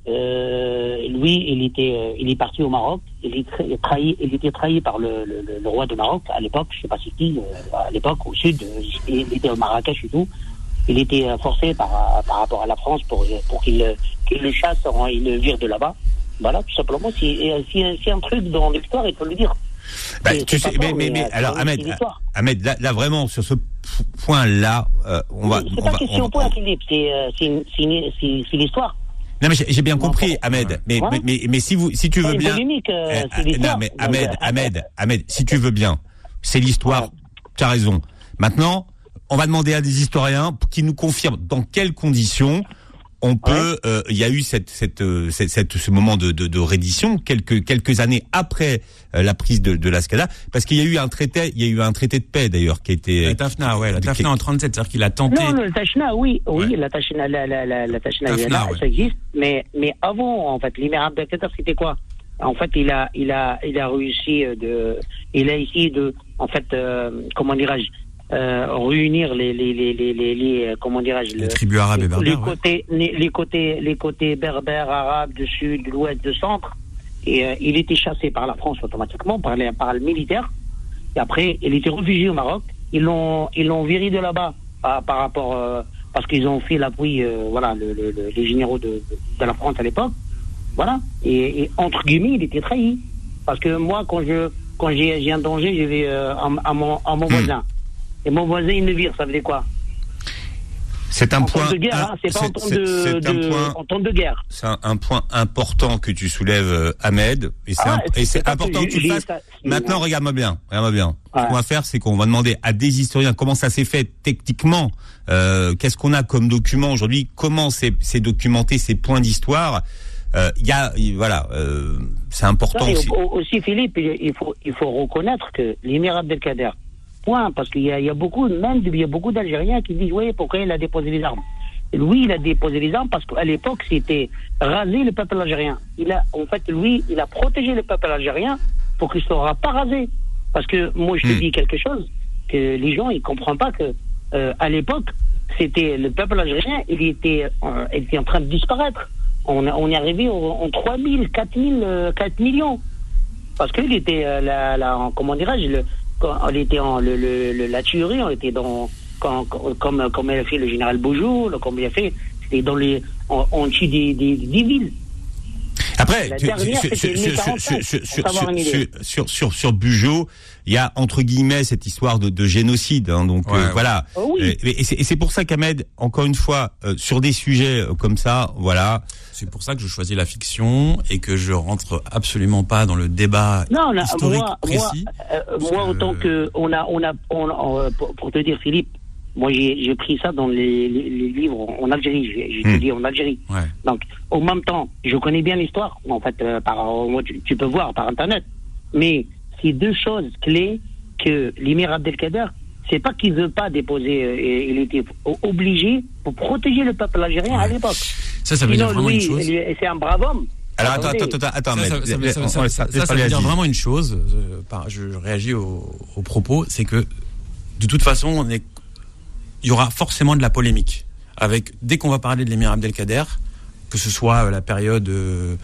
euh, lui, il était, euh, il est parti au Maroc. Il est tra- trahi, il était trahi par le, le, le, le roi de Maroc à l'époque. Je sais pas si qui, euh, à l'époque au sud, euh, il était au Marrakech et tout. Il était euh, forcé par par rapport à la France pour pour qu'il qu'il le chasse, il le vire de là-bas. Voilà, tout simplement. Si si c'est un truc dans l'histoire, il faut le dire. Bah, c'est, tu c'est sais, mais, fort, mais, mais, mais alors, Ahmed, c'est Ahmed, là, là, vraiment, sur ce point-là, euh, on va, c'est on pas va, question on, point, on... Philippe, c'est, euh, c'est, une, c'est, une, c'est, c'est l'histoire. Non, mais j'ai, j'ai bien compris, Non, Ahmed, ouais. mais, Ouais. mais, mais, mais si vous, si tu C'est veux une bien. polémique, euh, Euh, c'est l'histoire. non, mais Donc, Ahmed, euh, Ahmed, Ahmed, si tu veux bien, c'est l'histoire, Ouais. tu as raison. Maintenant, on va demander à des historiens qui nous confirment dans quelles conditions on peut, il euh, y a eu cette, cette, euh, cette, cette, ce moment de, de, de reddition quelques, quelques années après euh, la prise de, de l'Askada, parce qu'il y a eu un traité, il y a eu un traité de paix d'ailleurs qui a été. La Tafna, ouais, la qui- Tafna en trente-sept, c'est-à-dire qu'il a tenté. Non, le Tachna, oui, oui, Ouais. la Tachna, la, la, la, la Tachna, Tafna, il y en a, ouais. ça existe, mais, mais avant, en fait, l'émir Abdelkader, c'était quoi? En fait, il a, il a, il a réussi de, il a essayé de, en fait, euh, comment dirais-je, euh, réunir les, les, les, les, les, les comment dirais-je, Les le- tribus arabes et les, berbères. les ouais. côtés, les, les côtés, les côtés berbères, arabes, du sud, de l'ouest, du centre, et euh, il était chassé par la France automatiquement, par, les, par le militaire, et après, il était réfugié au Maroc, ils l'ont, ils l'ont viré de là-bas, par, par rapport, euh, parce qu'ils ont fait l'appui, euh, voilà, le, le, le, les généraux de, de la France à l'époque, voilà, et, et entre guillemets, il était trahi, parce que moi, quand je, quand j'ai, j'ai un danger, je vais euh, à, à mon, à mon voisin, et mon voisin, il me vire, ça veut dire quoi? C'est un En point. temps de guerre, un- hein, c'est pas en c'est- temps c'est- de, c'est un de- point. en temps de guerre. C'est un, un point important que tu soulèves, euh, Ahmed, et c'est, Ah, un- et c'est c'est pas important que que tu j'ai- le fasses. j'ai ça- Maintenant, ouais. regarde-moi bien, regarde-moi bien. Ce Ouais. qu'on va faire, c'est qu'on va demander à des historiens comment ça s'est fait techniquement, euh, qu'est-ce qu'on a comme document aujourd'hui, comment c'est, c'est documenté ces points d'histoire. Euh, Il y a, il- voilà, euh, c'est important Non, et aussi. au- aussi, Philippe, il faut, il faut reconnaître que l'émir Abdelkader, point, parce qu'il y a, il y a beaucoup, même il y a beaucoup d'Algériens qui disent, oui, pourquoi il a déposé les armes? Lui, il a déposé les armes parce qu'à l'époque, c'était raser le peuple algérien. Il a, en fait, lui, il a protégé le peuple algérien pour qu'il ne sera pas rasé. Parce que moi, je te Hmm. dis quelque chose que les gens, ils comprennent pas que euh, à l'époque, c'était le peuple algérien, il était, euh, il était en train de disparaître. On, on est arrivé en, en trois mille, quatre mille, euh, quatre millions. Parce qu'il était, euh, la, la, en- comment dirais-je, le, quand on était en, le, le, le- la tuerie, on était dans, quand, quand- comme, comme il a fait le général Beaujou, le- comme il a fait, c'était dans les, en, en dessus des, des, des villes. Après, La tu- dernière, sur, c'était sur, mille sur, quarante-cinq, sur, pour sur, savoir une sur, idée. sur, sur, sur Bugeaud, il y a entre guillemets cette histoire de, de génocide. Hein, donc Ouais, euh, ouais. voilà. Oh oui. Et, et c'est, et c'est pour ça qu'Ahmed, encore une fois, euh, sur des sujets euh, comme ça, voilà. C'est pour ça que je choisis la fiction et que je rentre absolument pas dans le débat Non, là, historique moi, précis. moi, euh, parce moi, que- autant que on a, on a, on, on- pour, pour te dire, Philippe, moi, j'ai, j'ai pris ça dans les, les, les livres en Algérie. J'ai, j'ai Hmm. étudié en Algérie. Ouais. Donc, au même temps, je connais bien l'histoire. En fait, euh, par, moi, tu, tu peux voir par Internet. Mais c'est deux choses clés que l'émir Abdelkader, c'est pas qu'il veut pas déposer. euh, et il était o- obligé pour protéger le peuple algérien à Ouais. l'époque. Ça, ça veut dire Sinon, vraiment lui, une chose. lui, c'est un brave homme. Alors attends, Attendez. attends, attends, attends, Ça, Ahmed. ça, ça, laisse- ça, on ça, laisse- ça, laisse ça parler veut dire Aziz. vraiment une chose. euh, par- je réagis au, au propos, c'est que de toute façon, on est, il y aura forcément de la polémique. Avec dès qu'on va parler de l'émir Abdelkader, que ce soit euh, la période euh,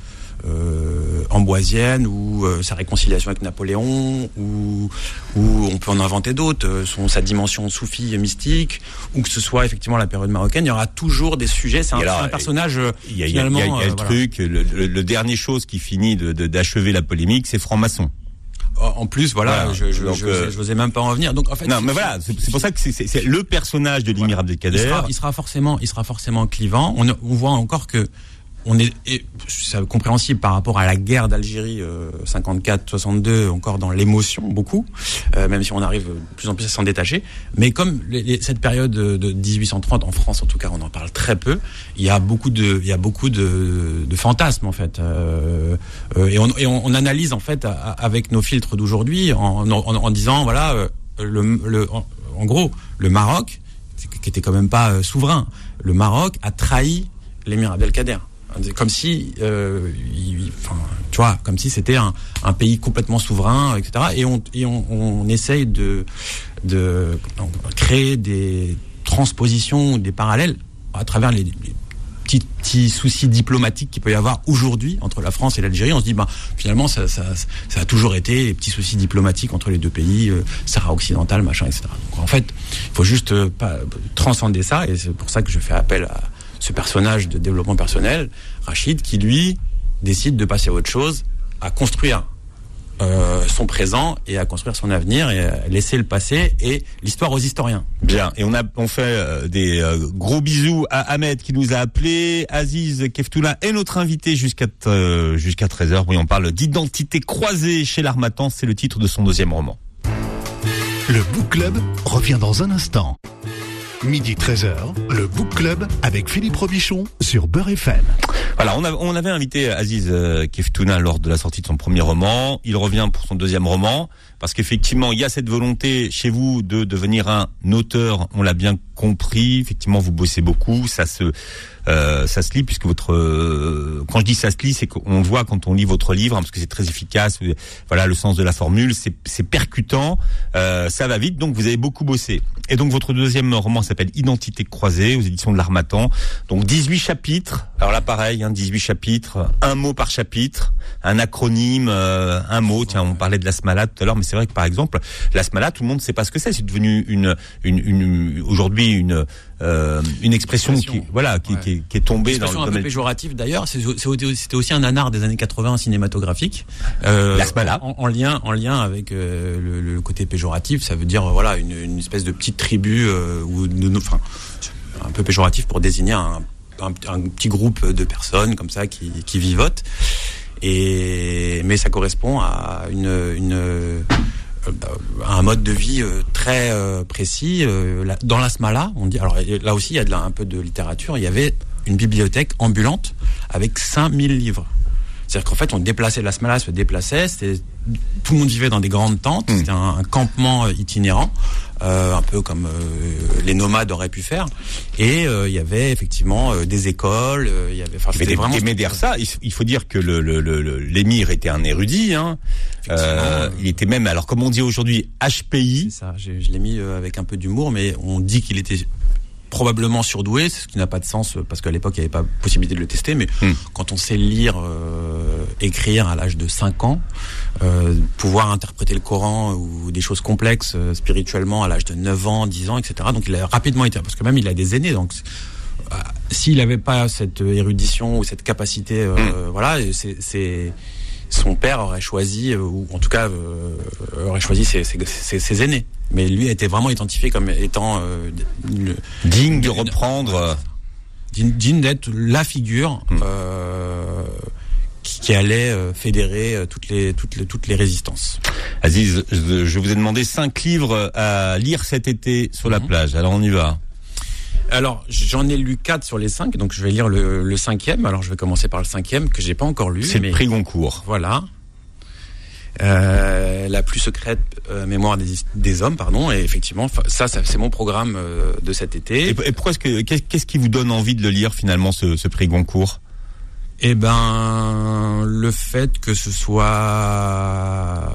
euh, amboisienne ou euh, sa réconciliation avec Napoléon, ou, ou on peut en inventer d'autres, euh, son sa dimension soufie et mystique, ou que ce soit effectivement la période marocaine, il y aura toujours des sujets. C'est un, Et alors, c'est un personnage euh, Il y a, il y a, il y a, finalement. il y a euh, le voilà. truc, le, le, le dernier chose qui finit de, de, d'achever la polémique, c'est franc-maçon. En plus, voilà, Voilà. je, je, Donc, je, euh, je n'osais même pas en venir. Donc en fait, Non, c'est- mais voilà, c'est, c'est pour ça que c'est, c'est, c'est le personnage de l'émir Voilà. Abdelkader. il sera, il sera forcément, il sera forcément clivant. On, on voit encore que on est, et c'est compréhensible par rapport à la guerre d'Algérie euh, cinquante-quatre soixante-deux, encore dans l'émotion beaucoup, euh, même si on arrive de plus en plus à s'en détacher. Mais comme les, les, cette période de, de dix-huit cent trente en France, en tout cas, on en parle très peu. Il y a beaucoup de, il y a beaucoup de, de fantasmes en fait, euh, euh, et, on, et on, on analyse en fait à, avec nos filtres d'aujourd'hui en, en, en disant voilà, euh, le, le, en, en gros, le Maroc, qui était quand même pas euh, souverain, le Maroc a trahi l'émir Abdelkader. Comme si, euh, il, enfin, tu vois, comme si c'était un, un pays complètement souverain, et cetera. Et on, et on, on essaye de, de créer des transpositions, des parallèles à travers les, les petits, petits soucis diplomatiques qu'il peut y avoir aujourd'hui entre la France et l'Algérie. On se dit, bah, finalement, ça, ça, ça a toujours été les petits soucis diplomatiques entre les deux pays, euh, Sahara occidental, machin, et cetera. Donc, en fait, il faut juste euh, pas transcender ça, et c'est pour ça que je fais appel à ce personnage de développement personnel, Rachid, qui lui décide de passer à autre chose, à construire Euh, son présent et à construire son avenir et à laisser le passé et l'histoire aux historiens. Bien. Et on a on fait euh, des euh, gros bisous à Ahmed qui nous a appelé, Aziz Keftoula est notre invité jusqu'à euh, jusqu'à treize heures. Oui, on parle d'identité croisée chez l'Harmattan, c'est le titre de son deuxième roman. Le Book Club revient dans un instant. Midi treize heures, le Book Club avec Philippe Robichon sur Beurre F M. Voilà, on, a, on avait invité Aziz euh, Keftouna lors de la sortie de son premier roman. Il revient pour son deuxième roman parce qu'effectivement, il y a cette volonté chez vous de devenir un auteur. On l'a bien compris. Effectivement, vous bossez beaucoup. Ça se, euh, ça se lit puisque votre, euh, quand je dis ça se lit, c'est qu'on voit quand on lit votre livre, hein, parce que c'est très efficace. Voilà, le sens de la formule, c'est, c'est percutant. Euh, ça va vite. Donc, vous avez beaucoup bossé. Et donc, votre deuxième roman s'appelle Identité croisée aux éditions de l'Harmattan. Donc, dix-huit chapitres. Alors là, pareil, hein, dix-huit chapitres, un mot par chapitre, un acronyme, euh, un mot. Tiens, on parlait de la Smala tout à l'heure, mais c'est vrai que par exemple, la Smala, tout le monde ne sait pas ce que c'est. C'est devenu une, une, une aujourd'hui une, euh, une expression, expression qui, voilà, qui, ouais. qui, est, qui est tombée une dans le domaine. Un peu péjorative d'ailleurs. C'est, c'est, c'était aussi un nanar des années quatre-vingts cinématographique. Euh, la Smala. En, en lien, en lien avec euh, le, le côté péjoratif, ça veut dire euh, voilà une, une espèce de petite tribu euh, ou de, enfin un peu péjoratif pour désigner un Un, un petit groupe de personnes comme ça qui, qui vivotent, et mais ça correspond à une, une euh, à un mode de vie euh, très euh, précis. Euh, la, dans la Smala, on dit, alors là aussi il y a de la, un peu de littérature. Il y avait une bibliothèque ambulante avec cinq mille livres. C'est-à-dire qu'en fait, on déplaçait, la Smala se déplaçait, c'était, tout le monde vivait dans des grandes tentes, mmh. C'était un, un campement itinérant, euh, un peu comme euh, les nomades auraient pu faire. Et euh, il y avait effectivement euh, des écoles, euh, il y avait, enfin, c'était vraiment des médersa. Il, il faut dire que le, le, le, l'émir était un érudit, hein. Euh, il était même, alors comme on dit aujourd'hui, H P I. C'est ça, je, je l'ai mis euh, avec un peu d'humour, mais on dit qu'il était probablement surdoué, ce qui n'a pas de sens parce qu'à l'époque il n'y avait pas possibilité de le tester, mais mmh. quand on sait lire, euh, écrire à l'âge de cinq ans, euh, pouvoir interpréter le Coran ou des choses complexes euh, spirituellement à l'âge de neuf ans, dix ans, et cetera. Donc il a rapidement été, parce que même il a des aînés, donc euh, s'il n'avait pas cette érudition ou cette capacité, euh, mmh. voilà, c'est, c'est son père aurait choisi, ou en tout cas euh, aurait choisi ses, ses, ses, ses aînés. Mais lui a été vraiment identifié comme étant euh, le, digne de reprendre, digne, digne d'être la figure mmh. euh, qui, qui allait euh, fédérer euh, toutes les toutes les toutes les résistances. Aziz, je, je vous ai demandé cinq livres à lire cet été sur la mmh. plage. Alors on y va. Alors, j'en ai lu quatre sur les cinq, donc je vais lire le, le cinquième. Alors, je vais commencer par le cinquième que j'ai pas encore lu. C'est mais le prix Goncourt. Voilà. Euh, la plus secrète euh, mémoire des, des hommes, pardon. Et effectivement, ça, ça c'est mon programme euh, de cet été. Et, et pourquoi est-ce que qu'est-ce qui vous donne envie de le lire finalement, ce, ce prix Goncourt? Eh ben, le fait que ce soit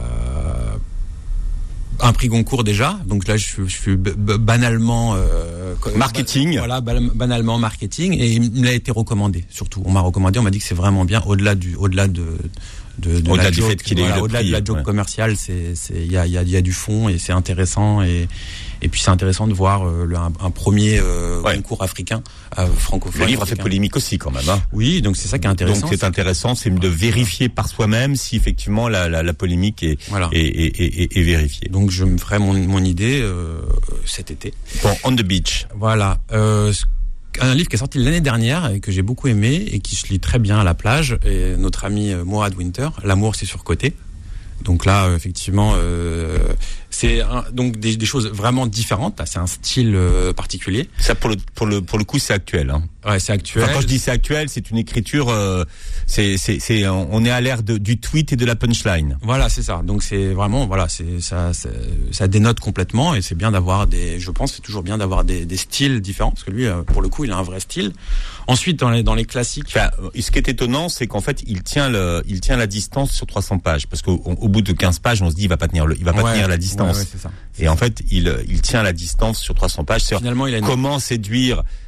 un prix Goncourt déjà, donc là je suis, je suis banalement euh, marketing, voilà, banalement marketing, et il me l'a été recommandé. Surtout, on m'a recommandé, on m'a dit que c'est vraiment bien, au-delà du, au-delà de, de, de au-delà la du joke, fait qu'il voilà, ait eu le au-delà prix, de la joke ouais. commerciale, c'est, c'est, il y a, il y a, il y a du fond et c'est intéressant, et et puis c'est intéressant de voir euh, le, un, un premier euh, ouais. concours africain euh, francophone. Le livre a fait polémique aussi quand même. Hein. Oui, donc c'est ça qui est intéressant. Donc c'est, c'est intéressant, c'est de vérifier par soi-même si effectivement la, la, la polémique est, voilà. est, est, est, est vérifiée. Donc je me ferai mon, mon idée euh, cet été. Bon, On the Beach. Voilà. Euh, un livre qui est sorti l'année dernière et que j'ai beaucoup aimé et qui se lit très bien à la plage. Et notre ami Mourad Winter, L'amour c'est surcoté. Donc là, effectivement, euh, c'est un, donc des, des choses vraiment différentes. C'est un style euh, particulier. Ça, pour le pour le pour le coup, c'est actuel. Hein. Ouais, c'est actuel. Enfin, quand je dis c'est actuel, c'est une écriture. Euh, c'est c'est c'est on est à l'ère de, du tweet et de la punchline. Voilà, c'est ça. Donc c'est vraiment voilà, c'est ça ça, ça dénote complètement, et c'est bien d'avoir des. Je pense que c'est toujours bien d'avoir des, des styles différents, parce que lui, pour le coup, il a un vrai style. Ensuite, dans les dans les classiques. Enfin, ce qui est étonnant, c'est qu'en fait, il tient le il tient la distance sur trois cents pages, parce qu'au au bout de quinze pages, on se dit il va pas tenir le il va pas ouais, tenir la distance. Ouais, ouais, c'est ça. Et en fait, il il tient la distance sur trois cents pages. C'est Finalement, il a une... comment séduire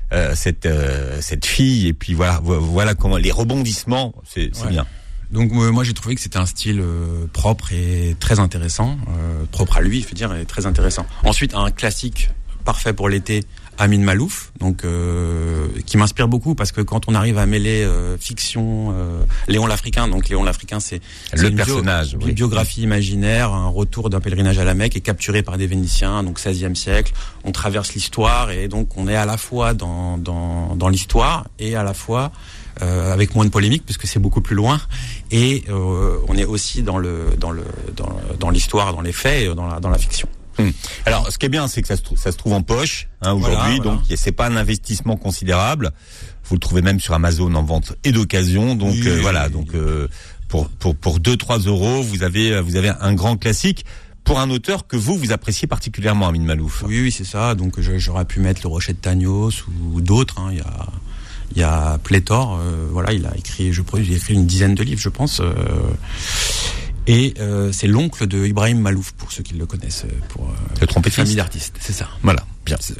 euh, cette euh, cette fille et puis voilà voilà comment les rebondissements, c'est, c'est ouais. bien. Donc euh, moi j'ai trouvé que c'était un style euh, propre et très intéressant, euh, propre à lui, je veux dire, et très intéressant. Ensuite un classique parfait pour l'été, Amin Malouf, donc euh, qui m'inspire beaucoup parce que quand on arrive à mêler euh, fiction, euh, Léon l'Africain, donc Léon l'Africain c'est, c'est le une personnage, bio, oui. une biographie imaginaire, un retour d'un pèlerinage à la Mecque, est capturé par des Vénitiens, donc seizième siècle. On traverse l'histoire et donc on est à la fois dans dans dans l'histoire et à la fois Euh, avec moins de polémique puisque c'est beaucoup plus loin et euh, on est aussi dans le dans le dans, dans l'histoire, dans les faits, et dans la dans la fiction. Hum. Alors, ce qui est bien, c'est que ça se, ça se trouve en poche hein, aujourd'hui, voilà, voilà. donc c'est pas un investissement considérable. Vous le trouvez même sur Amazon en vente et d'occasion. Donc oui, euh, voilà, oui, donc euh, pour pour pour deux trois euros, vous avez vous avez un grand classique. Pour un auteur que vous, vous appréciez particulièrement, Amin Malouf. Oui, oui, c'est ça. Donc je, j'aurais pu mettre Le Rocher de Tagnos ou d'autres. Hein. Il y a Il y a pléthore, euh, voilà, il a écrit, je crois, il a écrit une dizaine de livres, je pense. Euh, et euh, c'est l'oncle de Ibrahim Malouf, pour ceux qui le connaissent, pour euh, le trompettiste. Famille d'artistes, c'est ça. Voilà, bien. C'est...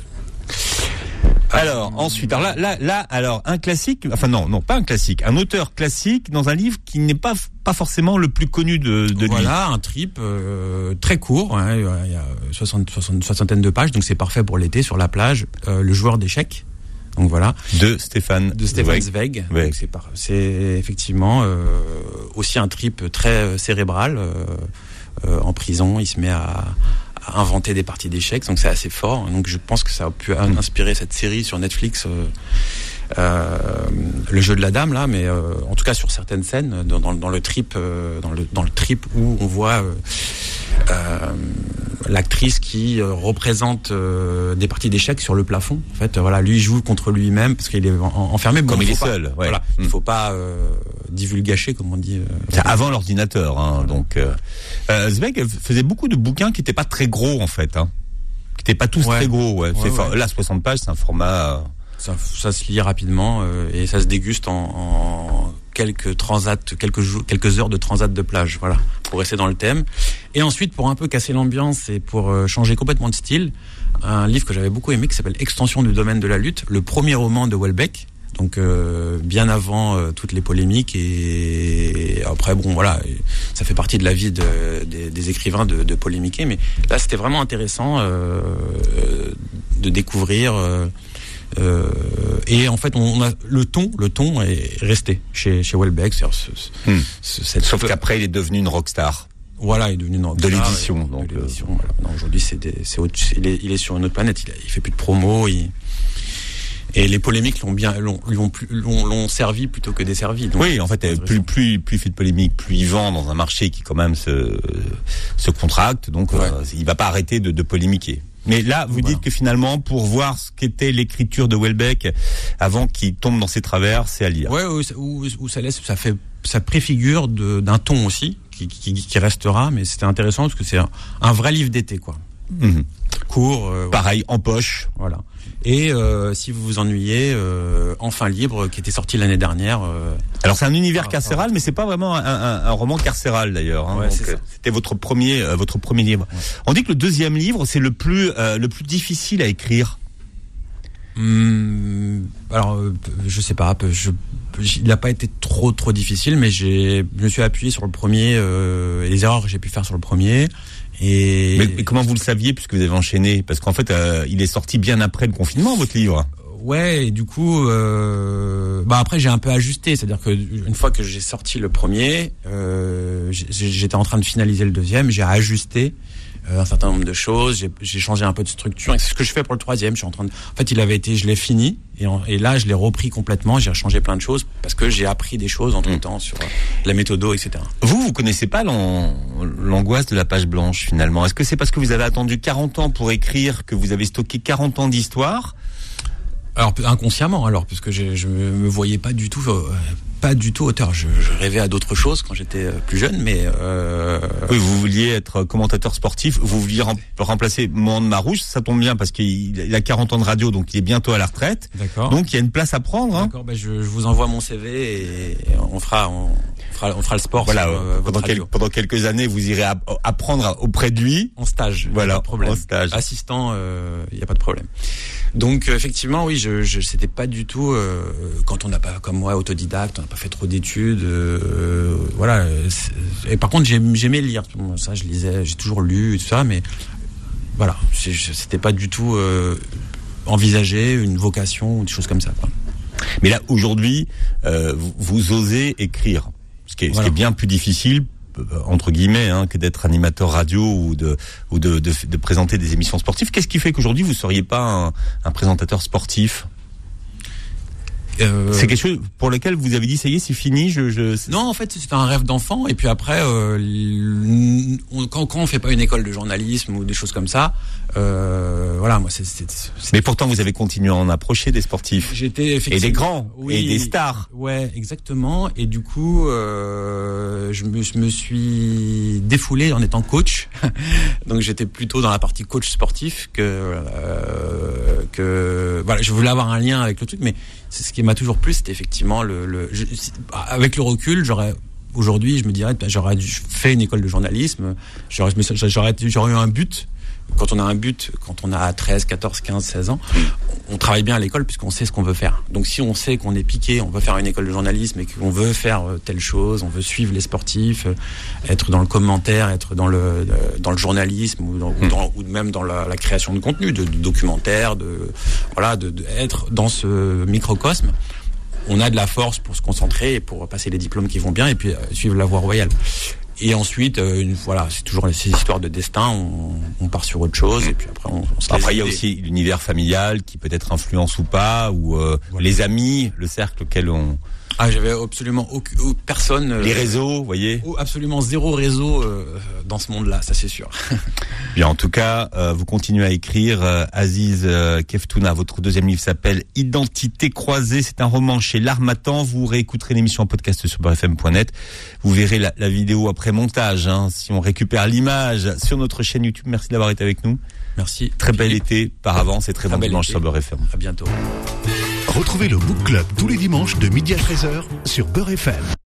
Alors euh, ensuite, alors là, là, là, alors un classique, enfin non, non, pas un classique, un auteur classique dans un livre qui n'est pas pas forcément le plus connu de, de voilà, lui. Voilà, un trip euh, très court, hein, il y a soixante, soixante, soixantaine de pages, donc c'est parfait pour l'été sur la plage. Euh, le joueur d'échecs. Donc voilà. De Stéphane. De Stéphane Zweig. Ouais. Donc c'est, par, c'est effectivement euh, aussi un trip très cérébral. Euh, euh, en prison, il se met à, à inventer des parties d'échecs, donc c'est assez fort. Donc je pense que ça a pu inspirer cette série sur Netflix, euh, euh, le jeu de la dame là, mais euh, en tout cas sur certaines scènes, dans, dans, dans le trip, euh, dans le dans le trip où on voit. Euh, Euh, l'actrice qui euh, représente euh, des parties d'échecs sur le plafond. En fait, euh, voilà, lui joue contre lui-même parce qu'il est en, enfermé. Comme il est pas, seul. Ouais. Voilà, mmh. il faut pas euh, divulgacher, comme on dit. Euh, C'est avant l'ordinateur, hein, voilà. Donc euh, euh, Zweig faisait beaucoup de bouquins qui n'étaient pas très gros en fait, hein, qui n'étaient pas tous ouais. très gros. Ouais. Ouais, c'est ouais. For- là, soixante pages, c'est un format. Euh... Ça, ça se lit rapidement euh, et ça se déguste en, en quelques transats, quelques jours, quelques heures de transat de plage, voilà, pour rester dans le thème. Et ensuite, pour un peu casser l'ambiance et pour euh, changer complètement de style, un livre que j'avais beaucoup aimé qui s'appelle Extension du domaine de la lutte, le premier roman de Houellebecq. Donc euh, bien avant euh, toutes les polémiques et après bon voilà, ça fait partie de la vie de, des, des écrivains de, de polémiquer, mais là c'était vraiment intéressant euh, de découvrir. Euh, Euh, et en fait, on a le ton, le ton est resté chez chez Houellebecq. C'est, c'est, hmm. c'est, cette... Sauf qu'après, il est devenu une rockstar. Voilà, il est devenu une rockstar. De l'édition, et, donc. De l'édition, euh... voilà. Non, aujourd'hui, c'est, des, c'est autre, il est, il est sur une autre planète. Il, a, il fait plus de promo. Il... Et les polémiques l'ont bien, l'ont, l'ont, l'ont, l'ont servi plutôt que desservi. Donc oui, en fait, plus, plus, plus il fait de polémiques, plus il vend dans un marché qui quand même se, se contracte. Donc, ouais. euh, il va pas arrêter de, de polémiquer. Mais là, vous voilà. dites que finalement, pour voir ce qu'était l'écriture de Houellebecq avant qu'il tombe dans ses travers, c'est à lire. Ouais, où, où, où ça laisse, ça fait, ça préfigure de, d'un ton aussi qui, qui, qui restera. Mais c'était intéressant parce que c'est un, un vrai livre d'été, quoi. Mmh. Court. Euh, Pareil, en poche. Voilà. Et euh, si vous vous ennuyez, euh, Enfin libre, qui était sorti l'année dernière. Euh, Alors c'est un univers ah, carcéral, ah, mais c'est pas vraiment un, un, un roman carcéral d'ailleurs. Hein, ouais, donc, c'est ça. C'était votre premier, euh, votre premier livre. Ouais. On dit que le deuxième livre, c'est le plus, euh, le plus difficile à écrire. Hum, alors, euh, je sais pas. Je, je, il n'a pas été trop, trop difficile, mais j'ai, je me suis appuyé sur le premier. Euh, les erreurs que j'ai pu faire sur le premier. Et mais, mais comment vous le saviez puisque vous avez enchaîné? Parce qu'en fait, euh, il est sorti bien après le confinement, votre livre. Ouais, et du coup, euh, bah après j'ai un peu ajusté, c'est-à-dire que une fois que j'ai sorti le premier, euh, j'étais en train de finaliser le deuxième, j'ai ajusté euh, un certain nombre de choses, j'ai, j'ai changé un peu de structure. Et c'est ce que je fais pour le troisième. Je suis en train de, en fait, il avait été, je l'ai fini, et, en, et là je l'ai repris complètement. J'ai changé plein de choses parce que j'ai appris des choses entre temps mmh. sur la méthodo, et cetera. Vous, vous connaissez pas l'an, l'angoisse de la page blanche finalement. Est-ce que c'est parce que vous avez attendu quarante ans pour écrire que vous avez stocké quarante ans d'histoire? Alors inconsciemment, alors parce que je, je me voyais pas du tout euh, pas du tout auteur. Je, je rêvais à d'autres choses quand j'étais plus jeune, mais euh... oui, vous vouliez être commentateur sportif, vous vouliez rem- remplacer Mohamed Marouche, ça tombe bien parce qu'il a quarante ans de radio, donc il est bientôt à la retraite. D'accord. Donc il y a une place à prendre. Hein. D'accord. Ben je, je vous envoie mon C V et on fera, on fera, on fera le sport. Voilà. Sur, euh, pendant, quel, pendant quelques années, vous irez app- apprendre auprès de lui. En stage. Voilà. Pas de problème. En stage. Assistant, il euh, y a pas de problème. Donc euh, effectivement, oui, je, je c'était pas du tout euh, quand on n'a pas comme moi autodidacte, on n'a pas fait trop d'études, euh, voilà. Et par contre, j'aimais, j'aimais lire. Ça, je lisais, j'ai toujours lu et tout ça, mais voilà, c'était pas du tout euh, envisagé une vocation ou des choses comme ça, quoi. Mais là, aujourd'hui, euh, vous, vous osez écrire, ce qui est, voilà. ce qui est bien plus difficile, entre guillemets, hein, que d'être animateur radio ou de ou de, de, de présenter des émissions sportives. Qu'est-ce qui fait qu'aujourd'hui vous seriez pas un, un présentateur sportif? Euh... C'est quelque chose pour lequel vous avez dit ça y est, c'est fini. Je, je... Non, en fait, c'est un rêve d'enfant. Et puis après, euh, on, quand, quand on fait pas une école de journalisme ou des choses comme ça, euh, voilà, moi, c'est, c'est, c'est. Mais pourtant, vous avez continué à en approcher des sportifs. J'étais effectivement. Et des grands. Oui, et des stars. Ouais, exactement. Et du coup, euh, je me, je me suis défoulé en étant coach. Donc, j'étais plutôt dans la partie coach sportif que euh, que voilà. Je voulais avoir un lien avec le truc, mais c'est ce qui m'a toujours plu, c'était effectivement le, le je, avec le recul, j'aurais aujourd'hui, je me dirais, ben, j'aurais fait une école de journalisme, j'aurais, j'aurais, j'aurais eu un but. Quand on a un but, quand on a treize, quatorze, quinze, seize ans, on travaille bien à l'école puisqu'on sait ce qu'on veut faire. Donc si on sait qu'on est piqué, on veut faire une école de journalisme et qu'on veut faire telle chose, on veut suivre les sportifs, être dans le commentaire, être dans le dans le journalisme ou, dans, ou, dans, ou même dans la, la création de contenu, de, de documentaires, de voilà, de, de être dans ce microcosme. On a de la force pour se concentrer et pour passer les diplômes qui vont bien et puis euh, suivre la voie royale. Et ensuite, euh, une, voilà, c'est toujours ces histoires de destin. On, on part sur autre chose et puis après, on, on se Après, il y a aussi l'univers familial qui peut être influence ou pas, ou euh, voilà. Les amis, le cercle auquel on. Ah, j'avais absolument aucune, aucune personne. Les réseaux, vous voyez. Absolument zéro réseau euh, dans ce monde-là, ça c'est sûr. Bien, en tout cas, euh, vous continuez à écrire. Euh, Aziz euh, Keftouna, votre deuxième livre s'appelle Identité croisée. C'est un roman chez L'Harmattan. Vous réécouterez l'émission en podcast sur beurre f m point net. Vous verrez la, la vidéo après montage. Hein, si on récupère l'image sur notre chaîne YouTube. Merci d'avoir été avec nous. Merci. Très bel été par avance et très, très bon dimanche été. Sur Beurre F M. À bientôt. Retrouvez le Book Club tous les dimanches de midi à treize heures sur Beurre F M.